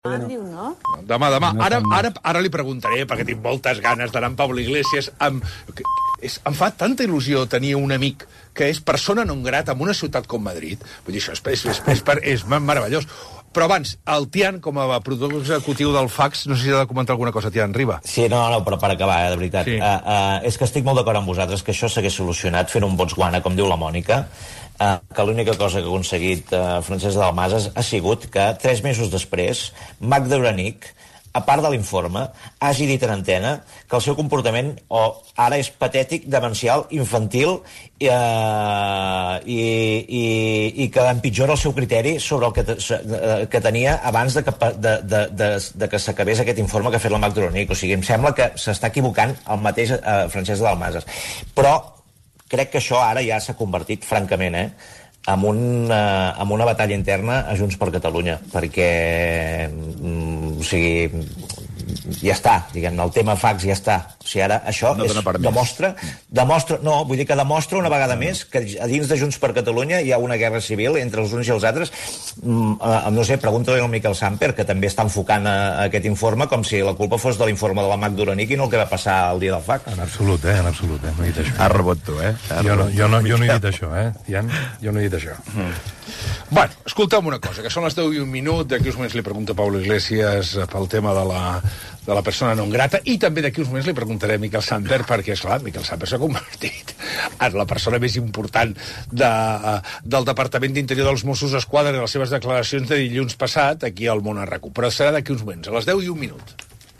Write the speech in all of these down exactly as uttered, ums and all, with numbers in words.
No? Demà, demà. Ara, ara, ara li preguntaré, perquè tinc moltes ganes d'anar amb Pablo Iglesias. Em, és, em fa tanta il·lusió tenir un amic que és persona non grata en una ciutat com Madrid. Vull dir, això és, és, és, és, és meravellós. Però abans, el Tian, com a productor executiu del Fax, no sé si ha de comentar alguna cosa, Tian, Riba. Sí, no, no, però per acabar, eh, de veritat. Sí. Uh, uh, és que estic molt d'acord amb vosaltres que això s'hagués solucionat fent un Botswana, com diu la Mònica, uh, que l'única cosa que ha aconseguit uh, Francesc Dalmases ha sigut que, tres mesos després, Magda Uranic, a part de l'informe, hagi dit en antena que el seu comportament o ara és patètic, demencial, infantil eh, i, i, i que empitjora el seu criteri sobre el que, te, que tenia abans de que, de, de, de, de que s'acabés aquest informe que ha fet la Magda Uranic. O sigui, em sembla que s'està equivocant el mateix eh, Francesc Dalmases. Però crec que això ara ja s'ha convertit, francament, eh, amb, un, eh, amb una batalla interna a Junts per Catalunya, perquè mm, o sigui, ja està, diguem, el tema fax ja està. O sigui, ara això no és, demostra, demostra, no, vull dir que demostra una vegada més que a dins de Junts per Catalunya hi ha una guerra civil entre els uns i els altres. Mm, eh, no sé, pregunta-li al Miquel Samper, que també està enfocant a, a aquest informe com si la culpa fos de l'informe de la Magda Uranic i no el que va passar el dia del fax. En absolut, eh, en absolut, eh, no he dit això. Has rebut tu, eh? Jo no, jo, no, jo no he dit això, eh, Ian, jo no he dit això. Mm. Bueno, escolta'm una cosa, que són les deu i un minut, d'aquí uns moments li pregunta Pablo Iglesias pel tema de la, de la persona non grata, i també d'aquí uns moments li preguntaré a Miquel Samper, perquè, esclar, Miquel Samper s'ha convertit en la persona més important de, del Departament d'Interior dels Mossos d'Esquadra en les seves declaracions de dilluns passat aquí al Món a RAC u. Però serà d'aquí uns moments, a les deu i un minut.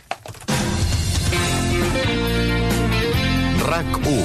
RAC u.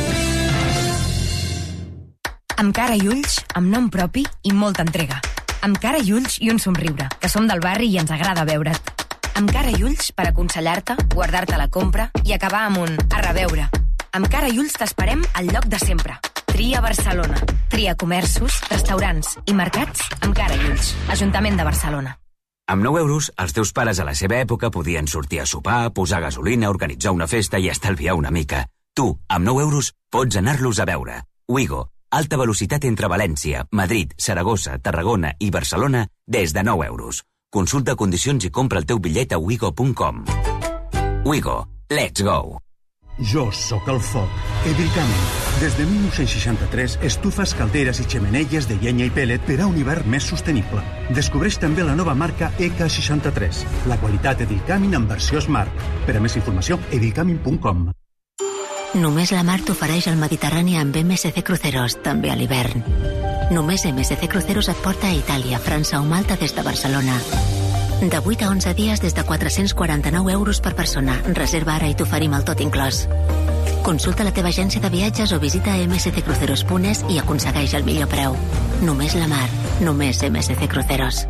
Amb cara i ulls, amb nom propi i molta entrega. Amb cara i ulls i un somriure, que som del barri i ens agrada veure't. Amb cara i ulls per aconsellar-te, guardar-te la compra i acabar amb un a reveure. Amb cara i ulls t'esperem al lloc de sempre. Tria Barcelona. Tria comerços, restaurants i mercats amb cara i ulls. Ajuntament de Barcelona. Amb nou euros, els teus pares a la seva època podien sortir a sopar, posar gasolina, organitzar una festa i estalviar una mica. Tu, amb nou euros, pots anar-los a veure. Wigo, alta velocitat entre València, Madrid, Saragossa, Tarragona i Barcelona des de nou euros. Consulta condicions i compra el teu bitllet a wigo punt com. Wigo, let's go! Jo sóc el foc. Edilcamin. Des de dinou seixanta-tres, estufes, calderes i xemeneies de llenya i pellet per a un hivern més sostenible. Descobreix també la nova marca E K seixanta-tres. La qualitat Edilcamin en versió Smart. Per a més informació, edilcamin punt com. Només la mar t'ofereix el Mediterrani amb M S C Cruceros, també a l'hivern. Només M S C Cruceros et porta a Itàlia, França o Malta des de Barcelona. De vuit a onze dies des de quatre-cents quaranta-nou euros per persona. Reserva ara i t'oferim el tot inclòs. Consulta la teva agència de viatges o visita m s c cruceros punt es i aconsegueix el millor preu. Només la mar, només M S C Cruceros.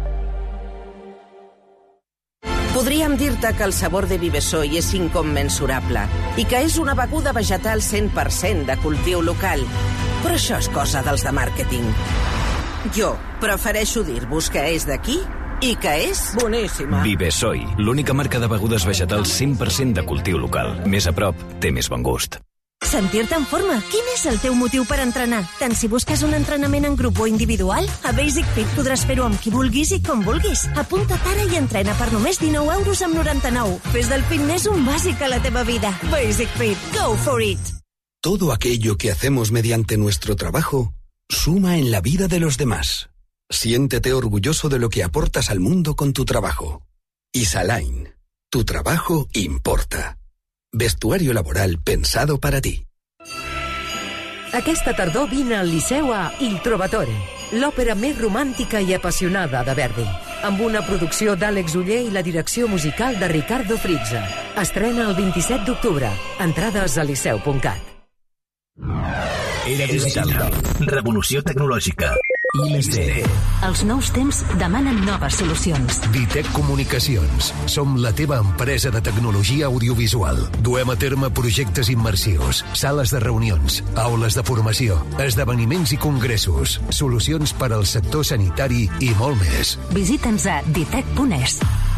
Podríem dir-te que el sabor de Vivesoi és incommensurable i que és una beguda vegetal cent per cent de cultiu local. Però això és cosa dels de màrqueting. Jo prefereixo dir-vos que és d'aquí i que és boníssima. Vivesoi, l'única marca de begudes vegetals cent per cent de cultiu local. Més a prop, té més bon gust. Sentir-te en forma. Quin és el teu motiu per entrenar? Tant si busques un entrenament en grup o individual, a Basic Fit podràs fer-ho amb qui vulguis i com vulguis. Apunta't ara i entrena per només dinou euros amb noranta-nou. Fes del fitness un bàsic a la teva vida. Basic Fit. Go for it! Todo aquello que hacemos mediante nuestro trabajo suma en la vida de los demás. Siéntete orgulloso de lo que aportas al mundo con tu trabajo. Isaline. Tu trabajo importa. Vestuario laboral pensado para ti. Aquesta tardor vine al Liceu a Il Trovatore, l'òpera més romàntica i apassionada de Verdi, amb una producció d'Àlex Oller i la direcció musical de Ricardo Frizza. Estrena el vint-i-set d'octubre. Entrades a liceu punt cat. Era digital. Revolució tecnològica. I més D. Els nous temps demanen noves solucions. Ditec Comunicacions. Som la teva empresa de tecnologia audiovisual. Duem a terme projectes immersius, sales de reunions, aules de formació, esdeveniments i congressos, solucions per al sector sanitari i molt més. Visita'ns a ditec punt es.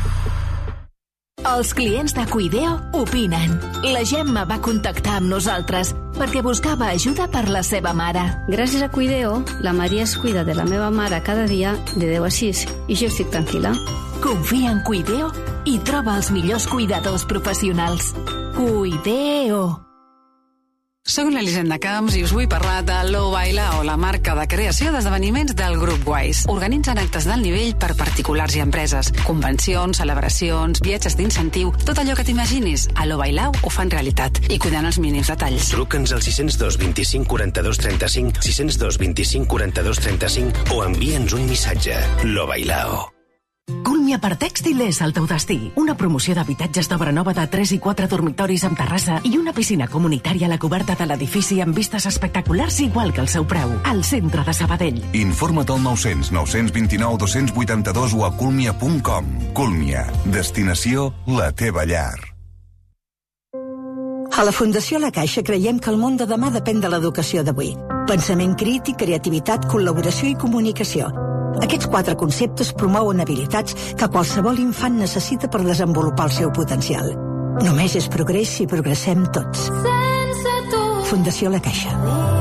Els clients de Cuideo opinen. La Gemma va contactar amb nosaltres perquè buscava ajuda per la seva mare. Gràcies a Cuideo, la Maria es cuida de la meva mare cada dia de deu a sis i jo estic tranquil·la. Confia en Cuideo i troba els millors cuidadors professionals. Cuideo. Soc l'Elisenda Camps i us vull parlar de Lo Bailao, la marca de creació d'esdeveniments del grup Wise. Organitzen actes d'alt nivell per particulars i empreses, convencions, celebracions, viatges d'incentiu, tot allò que t'imaginis. A Lo Bailao ho fan realitat i cuidant els mínims detalls. Truca'ns al sis zero dos, vint-i-cinc, quaranta-dos, trenta-cinc, sis zero dos, vint-i-cinc, quaranta-dos, trenta-cinc o envia'ns un missatge. Lo Bailao. Culmia per Tèxtil és el teu destí. Una promoció d'habitatges d'obra nova de tres i quatre dormitoris amb terrassa i una piscina comunitària a la coberta de l'edifici amb vistes espectaculars igual que el seu preu. Al centre de Sabadell. Informa't al nou-cents, nou-cents vint-i-nou, dos-cents vuitanta-dos o a culmia punt com. Culmia. Destinació la teva llar. A la Fundació La Caixa creiem que el món de demà depèn de l'educació d'avui. Pensament crític, creativitat, col·laboració i comunicació. Aquests quatre conceptes promouen habilitats que qualsevol infant necessita per desenvolupar el seu potencial. Només és progrés si progressem tots. Fundació La Caixa.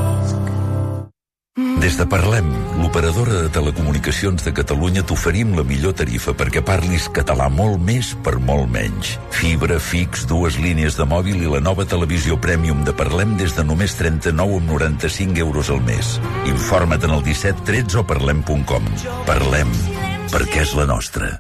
Des de Parlem, l'operadora de telecomunicacions de Catalunya, t'oferim la millor tarifa perquè parlis català molt més per molt menys. Fibra, fix, dues línies de mòbil i la nova televisió Premium de Parlem des de només trenta-nou coma noranta-cinc euros al mes. Informa't en el disset tretze o parlem punt com. Parlem, perquè és la nostra.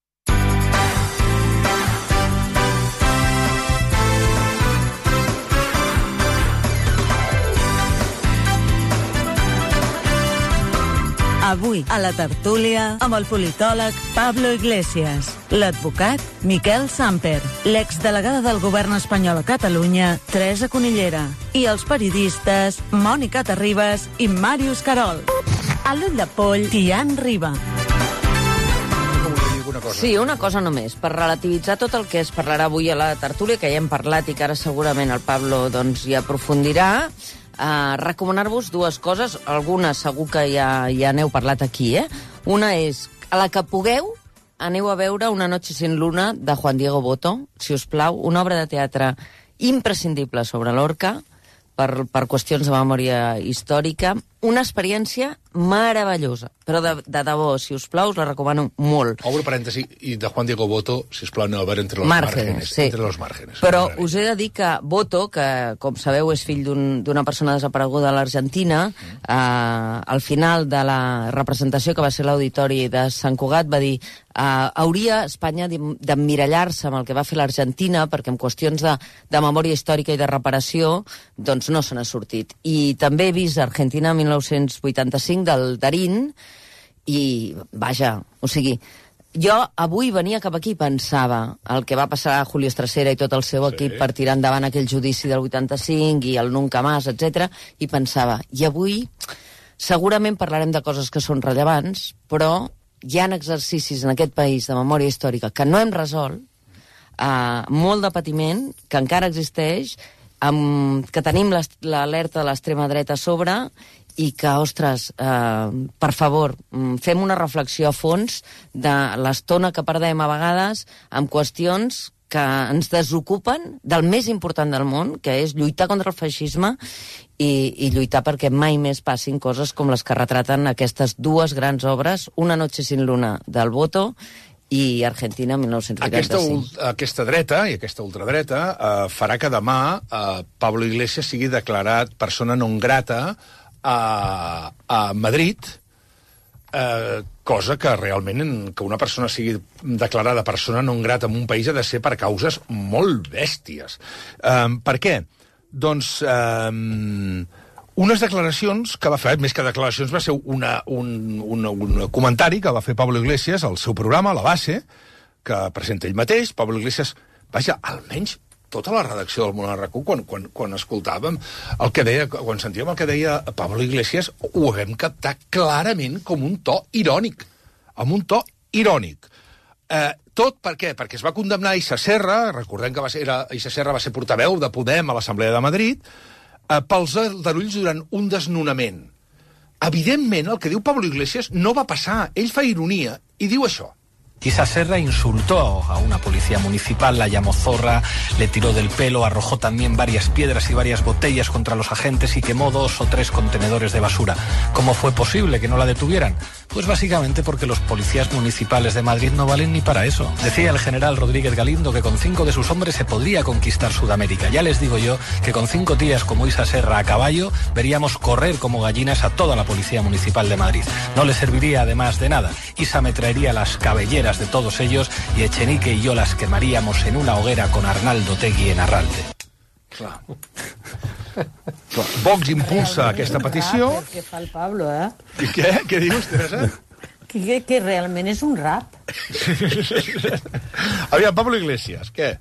Avui, a la tertúlia, amb el politòleg Pablo Iglesias, l'advocat Miquel Samper, l'exdelegada del govern espanyol a Catalunya, Teresa Conillera, i els periodistes Mònica Terribas i Màrius Carol. A l'ull de poll, Tian Riba. Sí, una cosa només, per relativitzar tot el que es parlarà avui a la tertúlia, que ja hem parlat i que ara segurament el Pablo doncs, hi aprofundirà. Uh, recomanar-vos dues coses, algunes segur que ja, ja n'heu parlat aquí, eh? Una és, a la que pugueu, aneu a veure Una noche sin luna de Juan Diego Boto, si us plau, una obra de teatre imprescindible sobre Lorca, per, per qüestions de memòria històrica, una experiència meravellosa, però de, de debò, si us plau, us la recomano molt. Obro parèntesi, i de Juan Diego Boto, si us plau, aneu a veure Entre los Márgenes. Márgenes. Sí. Entre los Márgenes. Però us he de dir que Boto, que com sabeu és fill d'una un, persona desapareguda a l'Argentina, mm. eh, al final de la representació que va ser l'Auditori de Sant Cugat va dir eh, hauria Espanya d'emmirallar-se amb el que va fer l'Argentina perquè en qüestions de, de memòria històrica i de reparació doncs no se n'ha sortit. I també he vist Argentina mil nou-cents vuitanta-cinc del Darín i, vaja, o sigui, jo avui venia cap aquí i pensava el que va passar a Julio Estracera i tot el seu sí. equip per tirar endavant aquell judici del vuitanta-cinc i el Nunca Más, etcètera, i pensava, i avui segurament parlarem de coses que són rellevants, però hi ha exercicis en aquest país de memòria històrica que no hem resolt, eh, molt de patiment, que encara existeix, amb, que tenim l'alerta de l'extrema dreta a sobre i que, ostres, eh, per favor, fem una reflexió a fons de l'estona que perdem a vegades amb qüestions que ens desocupen del més important del món, que és lluitar contra el feixisme i, i lluitar perquè mai més passin coses com les que retraten aquestes dues grans obres, Una noche sin luna del Boto i Argentina mil nou-cents vuitanta-cinc. Aquesta, aquesta dreta i aquesta ultradreta eh, farà que demà eh, Pablo Iglesias sigui declarat persona non grata a, a Madrid, eh, cosa que realment que una persona sigui declarada persona non grata en un país ha de ser per causes molt bèsties. Eh, per què? Doncs eh, unes declaracions que va fer, més que declaracions, va ser una, un, un, un comentari que va fer Pablo Iglesias al seu programa, La Base, que presenta ell mateix. Pablo Iglesias, vaja, almenys tota la redacció del Món R Q, quan, quan, quan escoltàvem el que deia, quan sentíem el que deia Pablo Iglesias, ho vam captar clarament com un to irònic, amb un to irònic. Eh, tot per què? Perquè es va condemnar Issa Serra, recordem que va ser, era, Issa Serra va ser portaveu de Podem a l'Assemblea de Madrid, eh, pels aldarulls durant un desnonament. Evidentment, el que diu Pablo Iglesias no va passar. Ell fa ironia i diu això. Isa Serra insultó a una policía municipal, la llamó zorra, le tiró del pelo, arrojó también varias piedras y varias botellas contra los agentes y quemó dos o tres contenedores de basura. ¿Cómo fue posible que no la detuvieran? Pues básicamente porque los policías municipales de Madrid no valen ni para eso. Decía el general Rodríguez Galindo que con cinco de sus hombres se podría conquistar Sudamérica. Ya les digo yo que con cinco tías como Isa Serra a caballo veríamos correr como gallinas a toda la policía municipal de Madrid. No les serviría además de nada. Isa me traería las cabelleras de todos ellos y Echenique y yo las quemaríamos en una hoguera con Arnaldo Tegui en Arralte. Clar. Vox impulsa aquesta petició. El que fa el Pablo, eh? I què? Què dius, Teresa? Que, que, que realment és un rap. Aviam, Pablo Iglesias, ¿qué?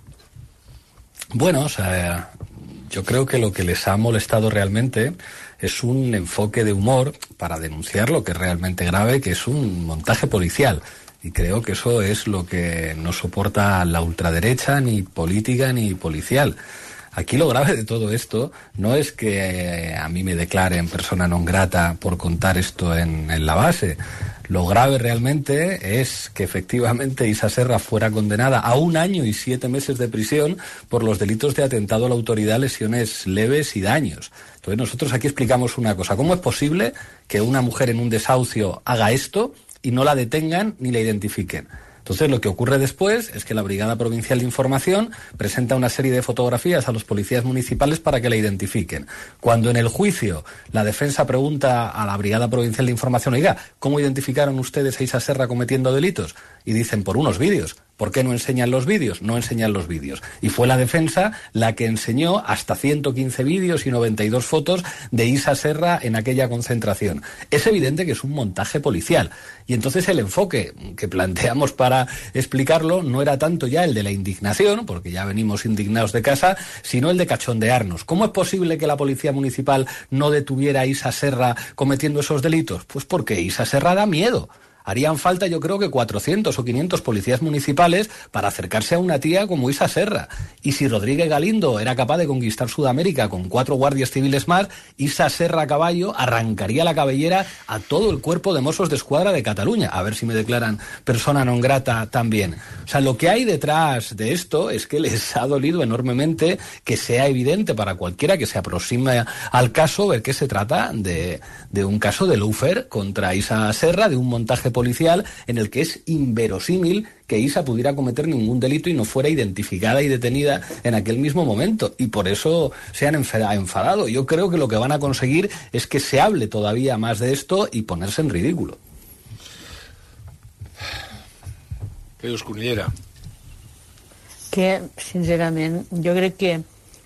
Bueno, o sea, yo creo que lo que les ha molestado realmente es un enfoque de humor para denunciar lo que es realmente grave, que es un montaje policial. Y creo que eso es lo que no soporta la ultraderecha, ni política, ni policial. Aquí lo grave de todo esto no es que a mí me declaren persona non grata por contar esto en, en la base. Lo grave realmente es que efectivamente Isa Serra fuera condenada a un año y siete meses de prisión por los delitos de atentado a la autoridad, lesiones leves y daños. Entonces nosotros aquí explicamos una cosa. ¿Cómo es posible que una mujer en un desahucio haga esto y no la detengan ni la identifiquen? Entonces lo que ocurre después es que la Brigada Provincial de Información presenta una serie de fotografías a los policías municipales para que la identifiquen. Cuando en el juicio la defensa pregunta a la Brigada Provincial de Información, oiga, ¿cómo identificaron ustedes a Isa Serra cometiendo delitos? Y dicen, por unos vídeos. ¿Por qué no enseñan los vídeos? No enseñan los vídeos. Y fue la defensa la que enseñó hasta ciento quince vídeos y noventa y dos fotos de Isa Serra en aquella concentración. Es evidente que es un montaje policial. Y entonces el enfoque que planteamos para explicarlo no era tanto ya el de la indignación, porque ya venimos indignados de casa, sino el de cachondearnos. ¿Cómo es posible que la policía municipal no detuviera a Isa Serra cometiendo esos delitos? Pues porque Isa Serra da miedo. Harían falta, yo creo que cuatrocientos o quinientos policías municipales para acercarse a una tía como Isa Serra. Y si Rodríguez Galindo era capaz de conquistar Sudamérica con cuatro guardias civiles más, Isa Serra a caballo arrancaría la cabellera a todo el cuerpo de Mossos de Escuadra de Cataluña. A ver si me declaran persona non grata también. O sea, lo que hay detrás de esto es que les ha dolido enormemente que sea evidente para cualquiera que se aproxime al caso ver que se trata de, de un caso de lawfare contra Isa Serra, de un montaje policial en el que es inverosímil que Isa pudiera cometer ningún delito y no fuera identificada y detenida en aquel mismo momento. Y por eso se han enfadado. Yo creo que lo que van a conseguir es que se hable todavía más de esto y ponerse en ridículo. Què dius, Cunillera? Que, sincerament, jo crec que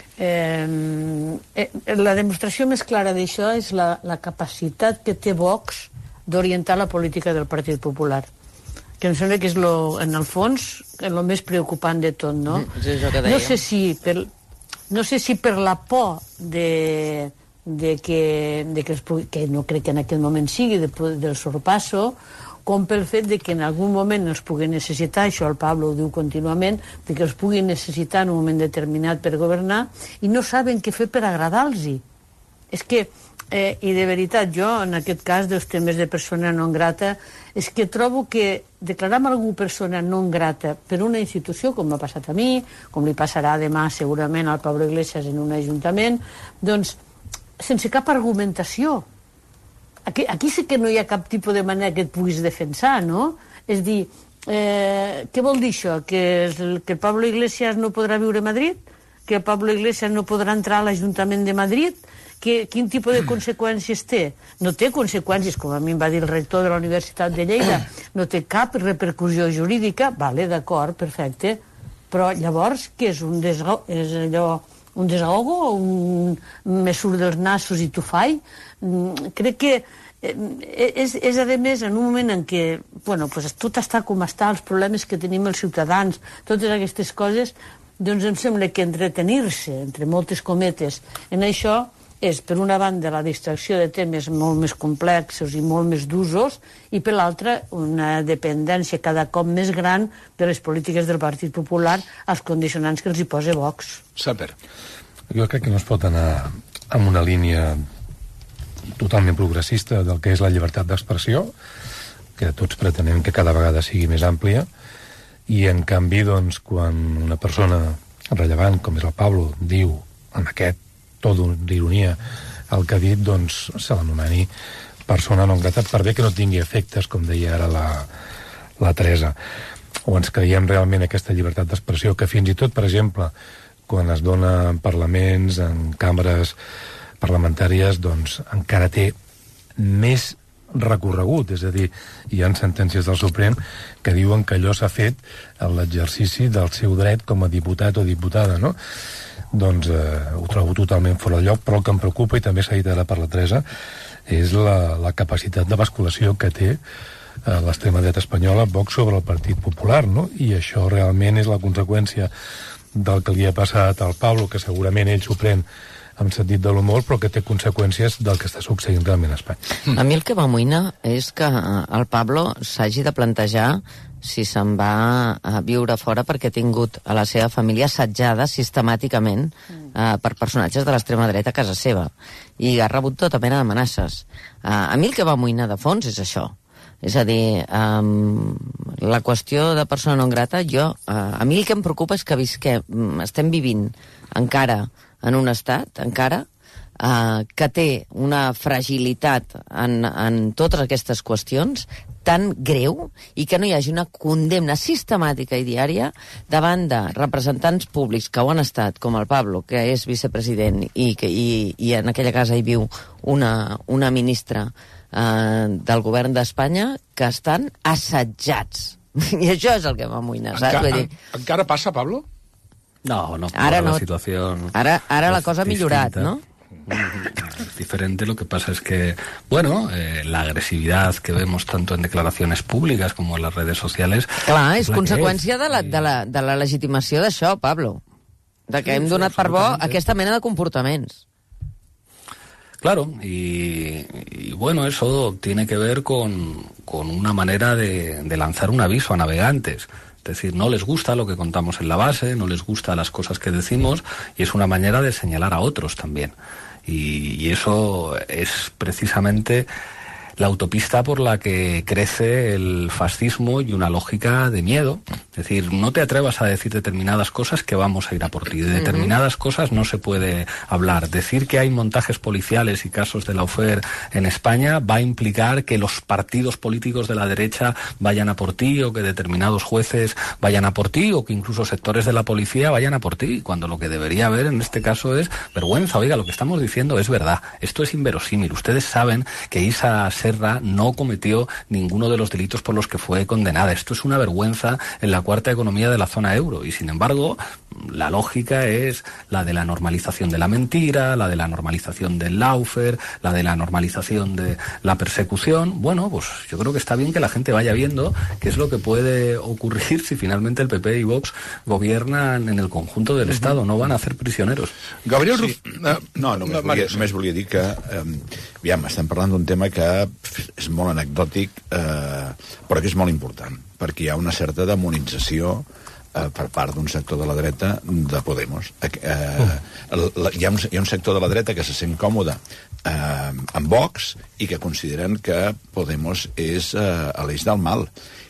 eh, la demostració més clara d'això és la, la capacitat que té Vox d'orientar la política del Partit Popular, que em sembla que és, lo, en el fons, el més preocupant de tot, no? És això que dèiem. No sé si per, no sé si per la por de, de que, de que, es pugui, que no crec que en aquest moment sigui de, del sorpasso, com pel fet de que en algun moment els pugui necessitar, això el Pablo ho diu contínuament, de que els pugui necessitar en un moment determinat per governar i no saben què fer per agradar-los. És que Eh, i de veritat, jo, en aquest cas dels temes de persona non grata, és que trobo que declarar a algú persona non grata per una institució, com m'ha passat a mi, com li passarà demà segurament al Pablo Iglesias en un ajuntament, doncs, sense cap argumentació. Aquí, aquí sí que no hi ha cap tipus de manera que et puguis defensar, no? És dir, eh, què vol dir això? Que el, que el Pablo Iglesias no podrà viure a Madrid? Que el Pablo Iglesias no podrà entrar a l'Ajuntament de Madrid? Que, quin tipus de conseqüències té? No té conseqüències, com a mi em va dir el rector de la Universitat de Lleida, no té cap repercussió jurídica, vale, d'acord, perfecte, però llavors, què és un desahogo? És allò, un desahogo o un me surt dels nassos i t'ho fai? Crec que és, és a més, en un moment en què, bueno, pues tot està com està, els problemes que tenim els ciutadans, totes aquestes coses, doncs em sembla que entretenir-se, entre moltes cometes, en això és, per una banda, la distracció de temes molt més complexos i molt més d'usos, i per l'altra, una dependència cada cop més gran de les polítiques del Partit Popular als condicionants que els hi posa Vox. Saper. Jo crec que no es pot anar amb una línia totalment progressista del que és la llibertat d'expressió, que tots pretenem que cada vegada sigui més àmplia, i en canvi, doncs, quan una persona rellevant, com és el Pablo, diu amb aquest to d'ironia el que ha dit, doncs se l'anomeni persona non grata, per bé que no tingui efectes, com deia ara la, la Teresa. O ens creiem realment aquesta llibertat d'expressió, que fins i tot, per exemple, quan es dona en parlaments, en càmeres parlamentàries, doncs encara té més recorregut, és a dir, hi ha sentències del Suprem que diuen que allò s'ha fet en l'exercici del seu dret com a diputat o diputada, no? Doncs eh, ho trobo totalment fora de lloc, però el que em preocupa, i també s'ha dit ara per la Teresa, és la, la capacitat de basculació que té eh, l'extrema dreta espanyola, Vox, sobre el Partit Popular, no? I això realment és la conseqüència del que li ha passat al Pablo, que segurament ell s'ho pren amb sentit de l'humor, però que té conseqüències del que està succeint realment a Espanya. A mi el que m'amoïna és que el Pablo s'hagi de plantejar si se'n va a viure fora perquè ha tingut a la seva família assetjada sistemàticament eh, per personatges de l'extrema dreta a casa seva, i ha rebut tota mena d'amenaces. Eh, a mi el que m'amoïna de fons és això. És a dir, um, la qüestió de persona non grata, jo, uh, a mi el que em preocupa és que visquem, estem vivint encara en un estat, encara, uh, que té una fragilitat en, en totes aquestes qüestions tan greu, i que no hi hagi una condemna sistemàtica i diària davant de representants públics que ho han estat, com el Pablo, que és vicepresident, i, que, i, i en aquella casa hi viu una, una ministra Uh, del govern d'Espanya, que estan assetjats. I això és el que m'amoïna, saps? Enca Vull dir... en, encara passa, Pablo? No, no. Ara no. La situación ara, ara la cosa ha millorat, distinta. ¿no? Es diferente. Lo que pasa es que, bueno, eh, la agresividad que vemos tanto en declaraciones públicas como en las redes sociales... Clar, és la conseqüència és. de la, de, la, de la legitimació d'això, Pablo. De que sí, hem donat sí, per bo aquesta mena de comportaments. Claro, y, y bueno, eso tiene que ver con, con una manera de, de lanzar un aviso a navegantes. Es decir, no les gusta lo que contamos en la base, no les gusta las cosas que decimos, y es una manera de señalar a otros también. Y, y eso es precisamente la autopista por la que crece el fascismo y una lógica de miedo. Es decir, no te atrevas a decir determinadas cosas que vamos a ir a por ti. De determinadas uh-huh. cosas no se puede hablar. Decir que hay montajes policiales y casos de lawfare en España va a implicar que los partidos políticos de la derecha vayan a por ti, o que determinados jueces vayan a por ti, o que incluso sectores de la policía vayan a por ti, cuando lo que debería haber en este caso es vergüenza. Oiga, lo que estamos diciendo es verdad. Esto es inverosímil. Ustedes saben que Isa Serra no cometió ninguno de los delitos por los que fue condenada. Esto es una vergüenza en la cuarta economía de la zona euro, y sin embargo la lógica es la de la normalización de la mentira, la de la normalización del lawfare, la de la normalización de la persecución. Bueno, pues yo creo que está bien que la gente vaya viendo qué es lo que puede ocurrir si finalmente el P P y Vox gobiernan en el conjunto del Estado. No van a hacer prisioneros. Gabriel sí. No, no, només, volia, només volia dir que eh, aviam, estem parlant d'un tema que és molt anecdòtic, eh, però que és molt important, perquè hi ha una certa demonització eh, per part d'un sector de la dreta de Podemos. Eh, uh. la, hi, ha un, hi ha un sector de la dreta que se sent còmode eh, amb Vox, i que consideren que Podemos és eh, l'eix del mal.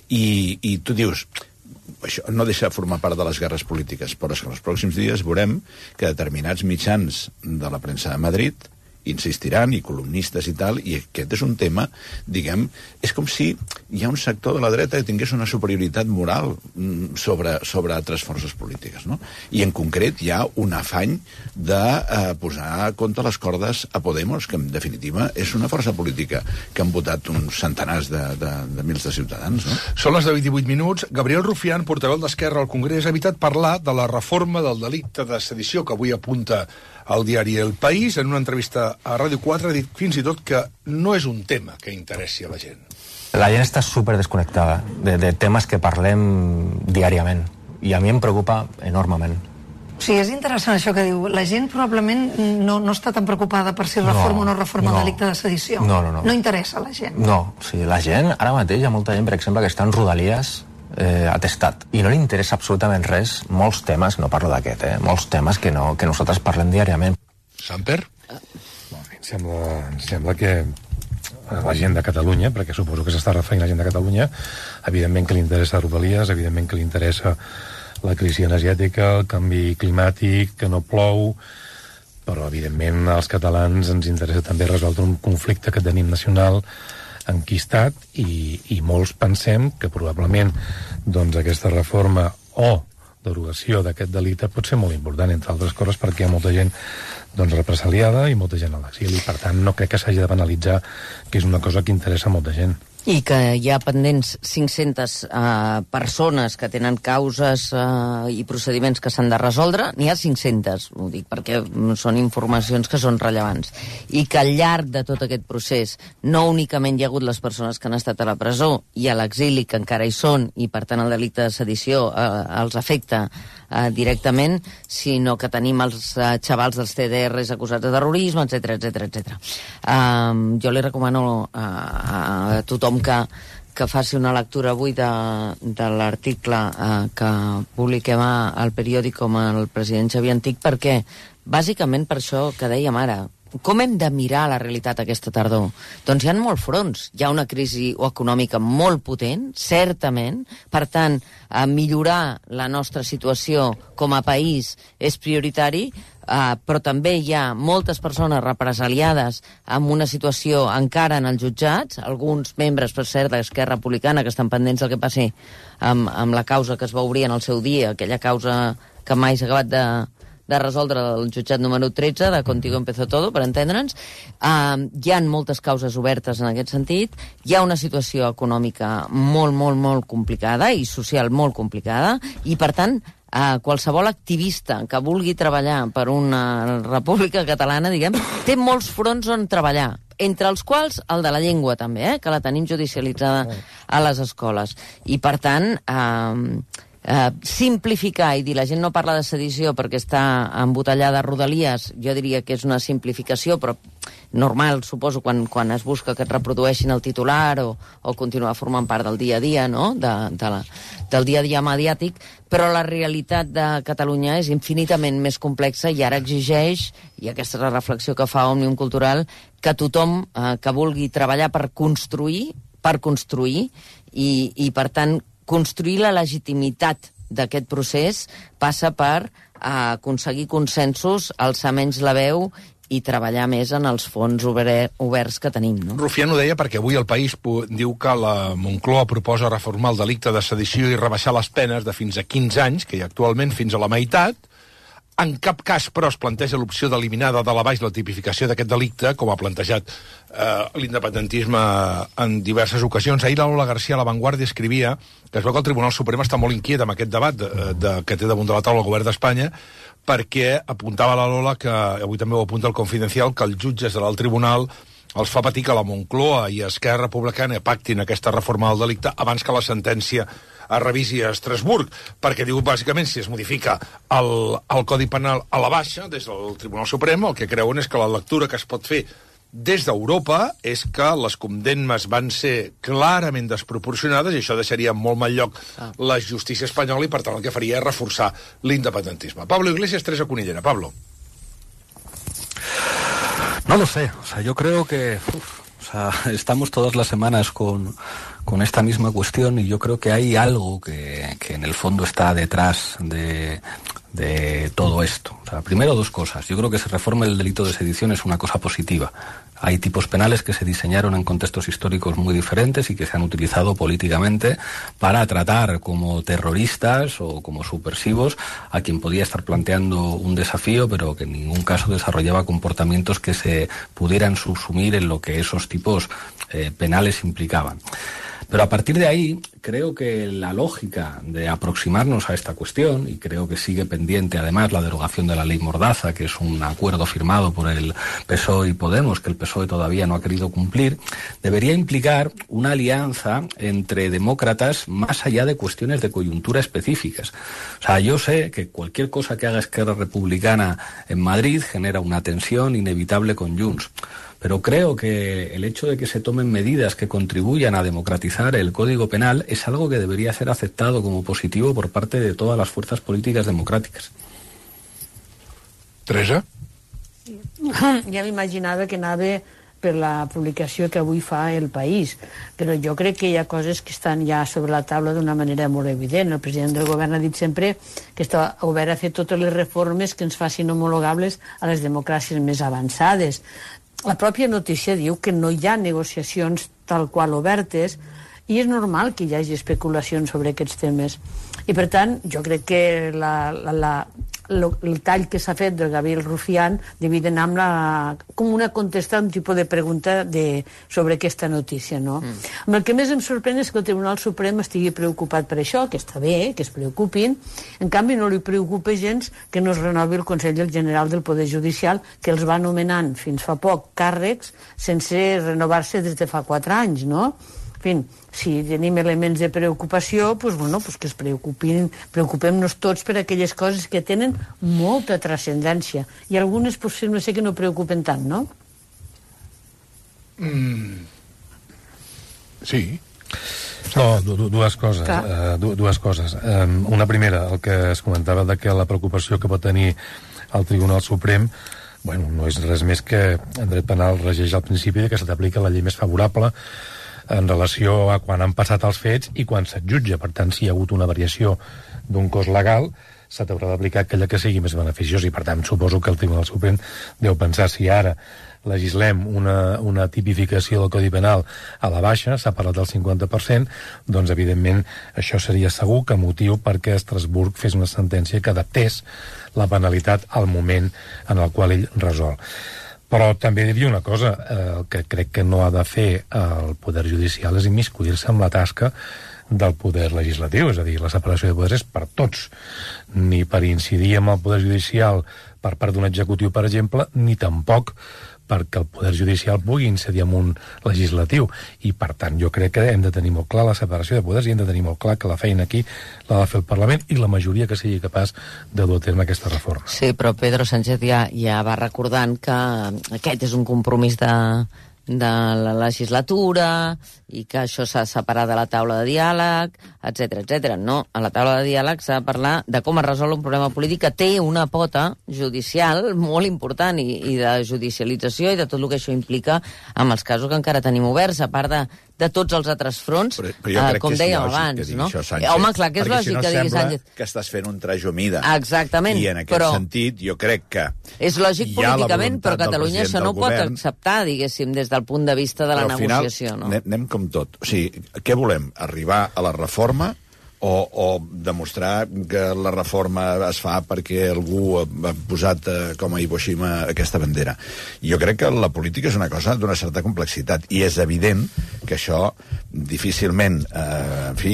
I, i tu dius, això no deixa de formar part de les guerres polítiques, però és que en els pròxims dies veurem que determinats mitjans de la premsa de Madrid insistiran, i columnistes i tal, i aquest és un tema, diguem, és com si hi ha un sector de la dreta que tingués una superioritat moral sobre, sobre altres forces polítiques, no? I en concret hi ha un afany de eh, posar a compte les cordes a Podemos, que en definitiva és una força política que han votat uns centenars de, de, de mils de ciutadans, no? Són les deu i divuit minuts. Gabriel Rufián, portaveu d'Esquerra al Congrés, ha evitat parlar de la reforma del delicte de sedició que avui apunta al diari El País. En una entrevista a Ràdio quatre ha dit fins i tot que no és un tema que interessi a la gent. La gent està super desconnectada de, de temes que parlem diàriament, i a mi em preocupa enormement. Sí, és interessant això que diu. La gent probablement no, no està tan preocupada per si reforma no, o no reforma no, el delicte de sedició. No, no, no. No interessa a la gent. No, sí, la gent, ara mateix hi ha molta gent, per exemple, que està en Rodalies eh, atestat, i no li interessa absolutament res, molts temes, no parlo d'aquest, eh, molts temes que, no, que nosaltres parlem diàriament. Samper? Bueno, em, sembla, em sembla que la gent de Catalunya, perquè suposo que s'està referint a la gent de Catalunya, evidentment que li interessa Rodalies, evidentment que li interessa la crisi energètica, el canvi climàtic, que no plou, però evidentment als catalans ens interessa també resoldre un conflicte que tenim nacional enquistat i, i molts pensem que probablement doncs, aquesta reforma o derogació d'aquest delicte pot ser molt important, entre altres coses perquè hi ha molta gent doncs, represaliada i molta gent a l'exili. Per tant, no crec que s'hagi de banalitzar, que és una cosa que interessa a molta gent. I que hi ha pendents cinc-centes eh, persones que tenen causes eh, i procediments que s'han de resoldre. N'hi ha cinc-centes, ho dic perquè són informacions que són rellevants. I que al llarg de tot aquest procés no únicament hi ha hagut les persones que han estat a la presó i a l'exili, que encara hi són, i per tant el delicte de sedició eh, els afecta eh, directament, sinó que tenim els eh, xavals dels C D Rs acusats de terrorisme, etcètera, etcètera, etcètera. Eh, jo li recomano eh, a tothom que, que faci una lectura avui de, de l'article eh, que publiquem al periòdic com el president Xavier Antic, perquè bàsicament per això que dèiem ara, com hem de mirar la realitat aquesta tardor? Doncs hi ha molts fronts. Hi ha una crisi econòmica molt potent, certament. Per tant, a millorar la nostra situació com a país és prioritari, Uh, però també hi ha moltes persones represaliades amb una situació encara en els jutjats, alguns membres, per cert, d'Esquerra Republicana que estan pendents del que passi amb, amb la causa que es va obrir en el seu dia, aquella causa que mai s'ha acabat de, de resoldre el jutjat número tretze, de Contigo empezó todo, per entendre'ns. Uh, hi ha moltes causes obertes en aquest sentit, hi ha una situació econòmica molt, molt, molt complicada i social molt complicada, i per tant Uh, qualsevol activista que vulgui treballar per una república catalana, diguem, té molts fronts on treballar, entre els quals el de la llengua també, eh, que la tenim judicialitzada a les escoles. I per tant, uh, uh, simplificar i dir la gent no parla de sedició perquè està embotellada a Rodalies, jo diria que és una simplificació, però normal, suposo, quan, quan es busca que et reprodueixin el titular o, o continuar formant part del dia a dia, no?, de, de la, del dia a dia mediàtic, però la realitat de Catalunya és infinitament més complexa i ara exigeix, i aquesta és la reflexió que fa Òmnium Cultural, que tothom eh, que vulgui treballar per construir, per construir, i, i per tant construir la legitimitat d'aquest procés passa per eh, aconseguir consensos, alçar menys la veu i treballar més en els fons oberts que tenim, no? Rufián ho deia perquè avui el País diu que la Moncloa proposa reformar el delicte de sedició i rebaixar les penes de fins a quinze anys, que hi ha actualment fins a la meitat. En cap cas, però, es planteja l'opció d'eliminar de dalt a baix la tipificació d'aquest delicte, com ha plantejat eh, l'independentisme en diverses ocasions. Ahir la Lola García a La Vanguardia escrivia que es veu que el Tribunal Suprem està molt inquiet amb aquest debat de, de, que té damunt de la taula el govern d'Espanya, perquè apuntava la Lola, que avui també ho apunta el Confidencial, que els jutges de l'alt tribunal els fa patir que la Moncloa i Esquerra Republicana pactin aquesta reforma del delicte abans que la sentència es revisi a Estrasburg, perquè diu, bàsicament, si es modifica el, el Codi Penal a la baixa, des del Tribunal Suprem, el que creuen és que la lectura que es pot fer des d'Europa és que les condemnes van ser clarament desproporcionades i això deixaria en molt mal lloc ah. la justícia espanyola i, per tant, el que faria és reforçar l'independentisme. Pablo Iglesias, Teresa Cunillera. Pablo. No lo sé. O sea, yo creo que... Uf, o sea, estamos todas las semanas con, con esta misma cuestión y yo creo que hay algo que, que en el fondo está detrás de... de todo esto. O sea, primero, dos cosas. Yo creo que se reforme el delito de sedición es una cosa positiva. Hay tipos penales que se diseñaron en contextos históricos muy diferentes y que se han utilizado políticamente para tratar como terroristas o como subversivos a quien podía estar planteando un desafío, pero que en ningún caso desarrollaba comportamientos que se pudieran subsumir en lo que esos tipos eh, penales implicaban. Pero a partir de ahí, creo que la lógica de aproximarnos a esta cuestión, y creo que sigue pendiente además la derogación de la ley Mordaza, que es un acuerdo firmado por el P S O E y Podemos, que el P S O E todavía no ha querido cumplir, debería implicar una alianza entre demócratas más allá de cuestiones de coyuntura específicas. O sea, yo sé que cualquier cosa que haga Esquerra Republicana en Madrid genera una tensión inevitable con Junts. Pero creo que el hecho de que se tomen medidas que contribuyan a democratizar el Código Penal es algo que debería ser aceptado como positivo por parte de todas las fuerzas políticas democràtiques. Teresa? Ja m'imaginava que anava per la publicació que avui fa El País, però jo crec que hi ha coses que estan ja sobre la taula d'una manera molt evident. El president del govern ha dit sempre que està obert a fer totes les reformes que ens facin homologables a les democràcies més avançades. La pròpia notícia diu que no hi ha negociacions tal qual obertes i és normal que hi hagi especulacions sobre aquests temes. I, per tant, jo crec que la, la, la, el tall que s'ha fet del Gabriel Rufián devia d'anar amb la, com una contesta, un tipus de pregunta de, sobre aquesta notícia, no? Mm. Amb el que més em sorprèn és que el Tribunal Suprem estigui preocupat per això, que està bé, que es preocupin, en canvi no li preocupa gens que no es renovi el Consell General del Poder Judicial, que els va nomenant fins fa poc càrrecs sense renovar-se des de fa quatre anys, no? En fi, si tenim elements de preocupació, doncs, bueno, doncs que es preocupin, preocupem-nos tots per aquelles coses que tenen molta transcendència. I algunes, doncs, sembla ser que no preocupen tant, no? Mm. Sí. No, dues coses. Uh, dues coses. Um, una primera, el que es comentava de que la preocupació que pot tenir el Tribunal Suprem, bueno, no és res més que en dret penal regeix al principi de que se t'aplica la llei més favorable en relació a quan han passat els fets i quan se't jutja. Per tant, si hi ha hagut una variació d'un cos legal, se t'haurà d'aplicar aquella que sigui més beneficiosa i, per tant, suposo que el Tribunal Suprem deu pensar si ara legislem una, una tipificació del Codi Penal a la baixa, s'ha parlat del cinquanta per cent, doncs, evidentment, això seria segur que motiu perquè Estrasburg fes una sentència que adaptés la penalitat al moment en el qual ell resol. Però també diria una cosa, eh, el que crec que no ha de fer el Poder Judicial és immiscuir-se amb la tasca del Poder Legislatiu, és a dir, la separació de poders és per tots, ni per incidir en el Poder Judicial per part d'un executiu, per exemple, ni tampoc perquè el Poder Judicial pugui incidir en un legislatiu. I, per tant, jo crec que hem de tenir molt clar la separació de poders i hem de tenir molt clar que la feina aquí l'ha de fer el Parlament i la majoria que sigui capaç de dur a terme aquesta reforma. Sí, però Pedro Sánchez ja, ja va recordant que aquest és un compromís de, de la legislatura i que això s'ha de separar de la taula de diàleg, etcètera, etcètera. No, a la taula de diàleg s'ha de parlar de com es resol un problema polític que té una pota judicial molt important i, i de judicialització i de tot el que això implica amb els casos que encara tenim oberts, a part de, de tots els altres fronts, però, però eh, com dèiem abans, no? Això, Sánchez, home, clar que és lògic si no que digui Sánchez. Que estàs fent un trajomida. Exactament. I en aquest però sentit jo crec que és lògic políticament, però Catalunya això no ho pot acceptar, diguéssim, des del punt de vista de la però negociació, final, no? Anem, anem com tot. O sigui, què volem? Arribar a la reforma o, o demostrar que la reforma es fa perquè algú ha posat eh, com a Hiroshima aquesta bandera? Jo crec que la política és una cosa d'una certa complexitat i és evident que això difícilment, eh, en fi,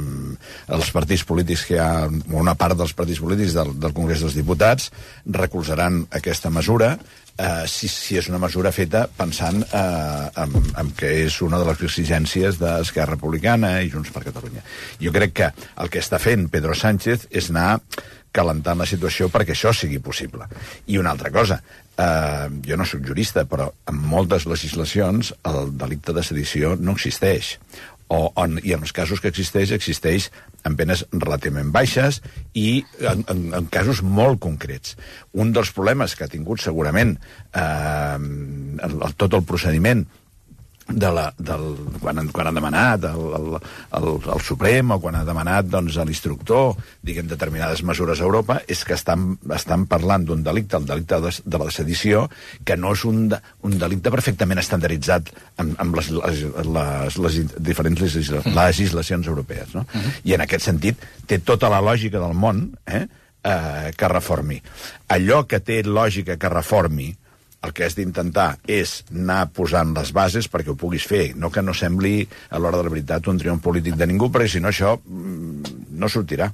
els partits polítics que hi ha, una part dels partits polítics del, del Congrés dels Diputats recolzaran aquesta mesura. Uh, si, si és una mesura feta pensant uh, en, en que és una de les exigències d'Esquerra Republicana i Junts per Catalunya. Jo crec que el que està fent Pedro Sánchez és anar calentant la situació perquè això sigui possible. I una altra cosa, uh, jo no soc jurista, però en moltes legislacions el delicte de sedició no existeix. O en, i en els casos que existeix, existeix en penes relativament baixes i en, en, en casos molt concrets. Un dels problemes que ha tingut segurament eh, el, el, tot el procediment de la, del, quan, quan ha demanat el, el, el, el Suprem o quan ha demanat doncs, a l'instructor diguem, determinades mesures a Europa és que estan, estan parlant d'un delicte, el delicte de, de la sedició, que no és un, un delicte perfectament estandarditzat amb, amb les, les, les, les diferents legisla, legislacions europees. No? Uh-huh. I en aquest sentit té tota la lògica del món eh, eh, que reformi. Allò que té lògica que reformi el que has d'intentar és anar posant les bases perquè ho puguis fer, no que no sembli a l'hora de la veritat un triomf polític de ningú, perquè si no això no sortirà.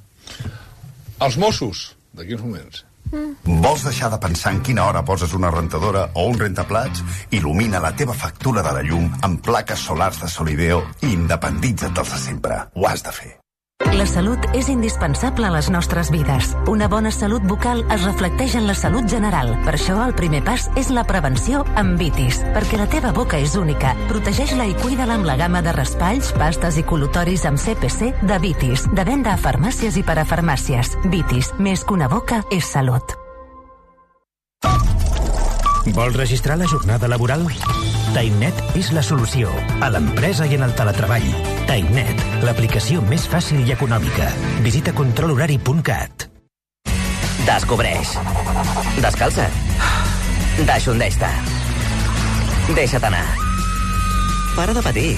Els Mossos, d'aquí uns moments. Mm. Vols deixar de pensar en quina hora poses una rentadora o un rentaplats? Il·lumina la teva factura de la llum amb plaques solars de Solideo i independitza't dels de sempre. Ho has de fer. La salut és indispensable a les nostres vides. Una bona salut bucal es reflecteix en la salut general. Per això el primer pas és la prevenció amb Vitis, perquè la teva boca és única. Protegeix-la i cuida-la amb la gamma de raspalls, pastes i col·lutoris amb C P C de Vitis, de venda a farmàcies i parafarmàcies. Vitis, més que una boca, és salut. Vols registrar la jornada laboral? TimeNet és la solució a l'empresa i en el teletreball. TimeNet, l'aplicació més fàcil i econòmica. Visita control horari punt cat. Descobreix. Descalça't. Deixondeix-te. Deixa't anar. Para de patir.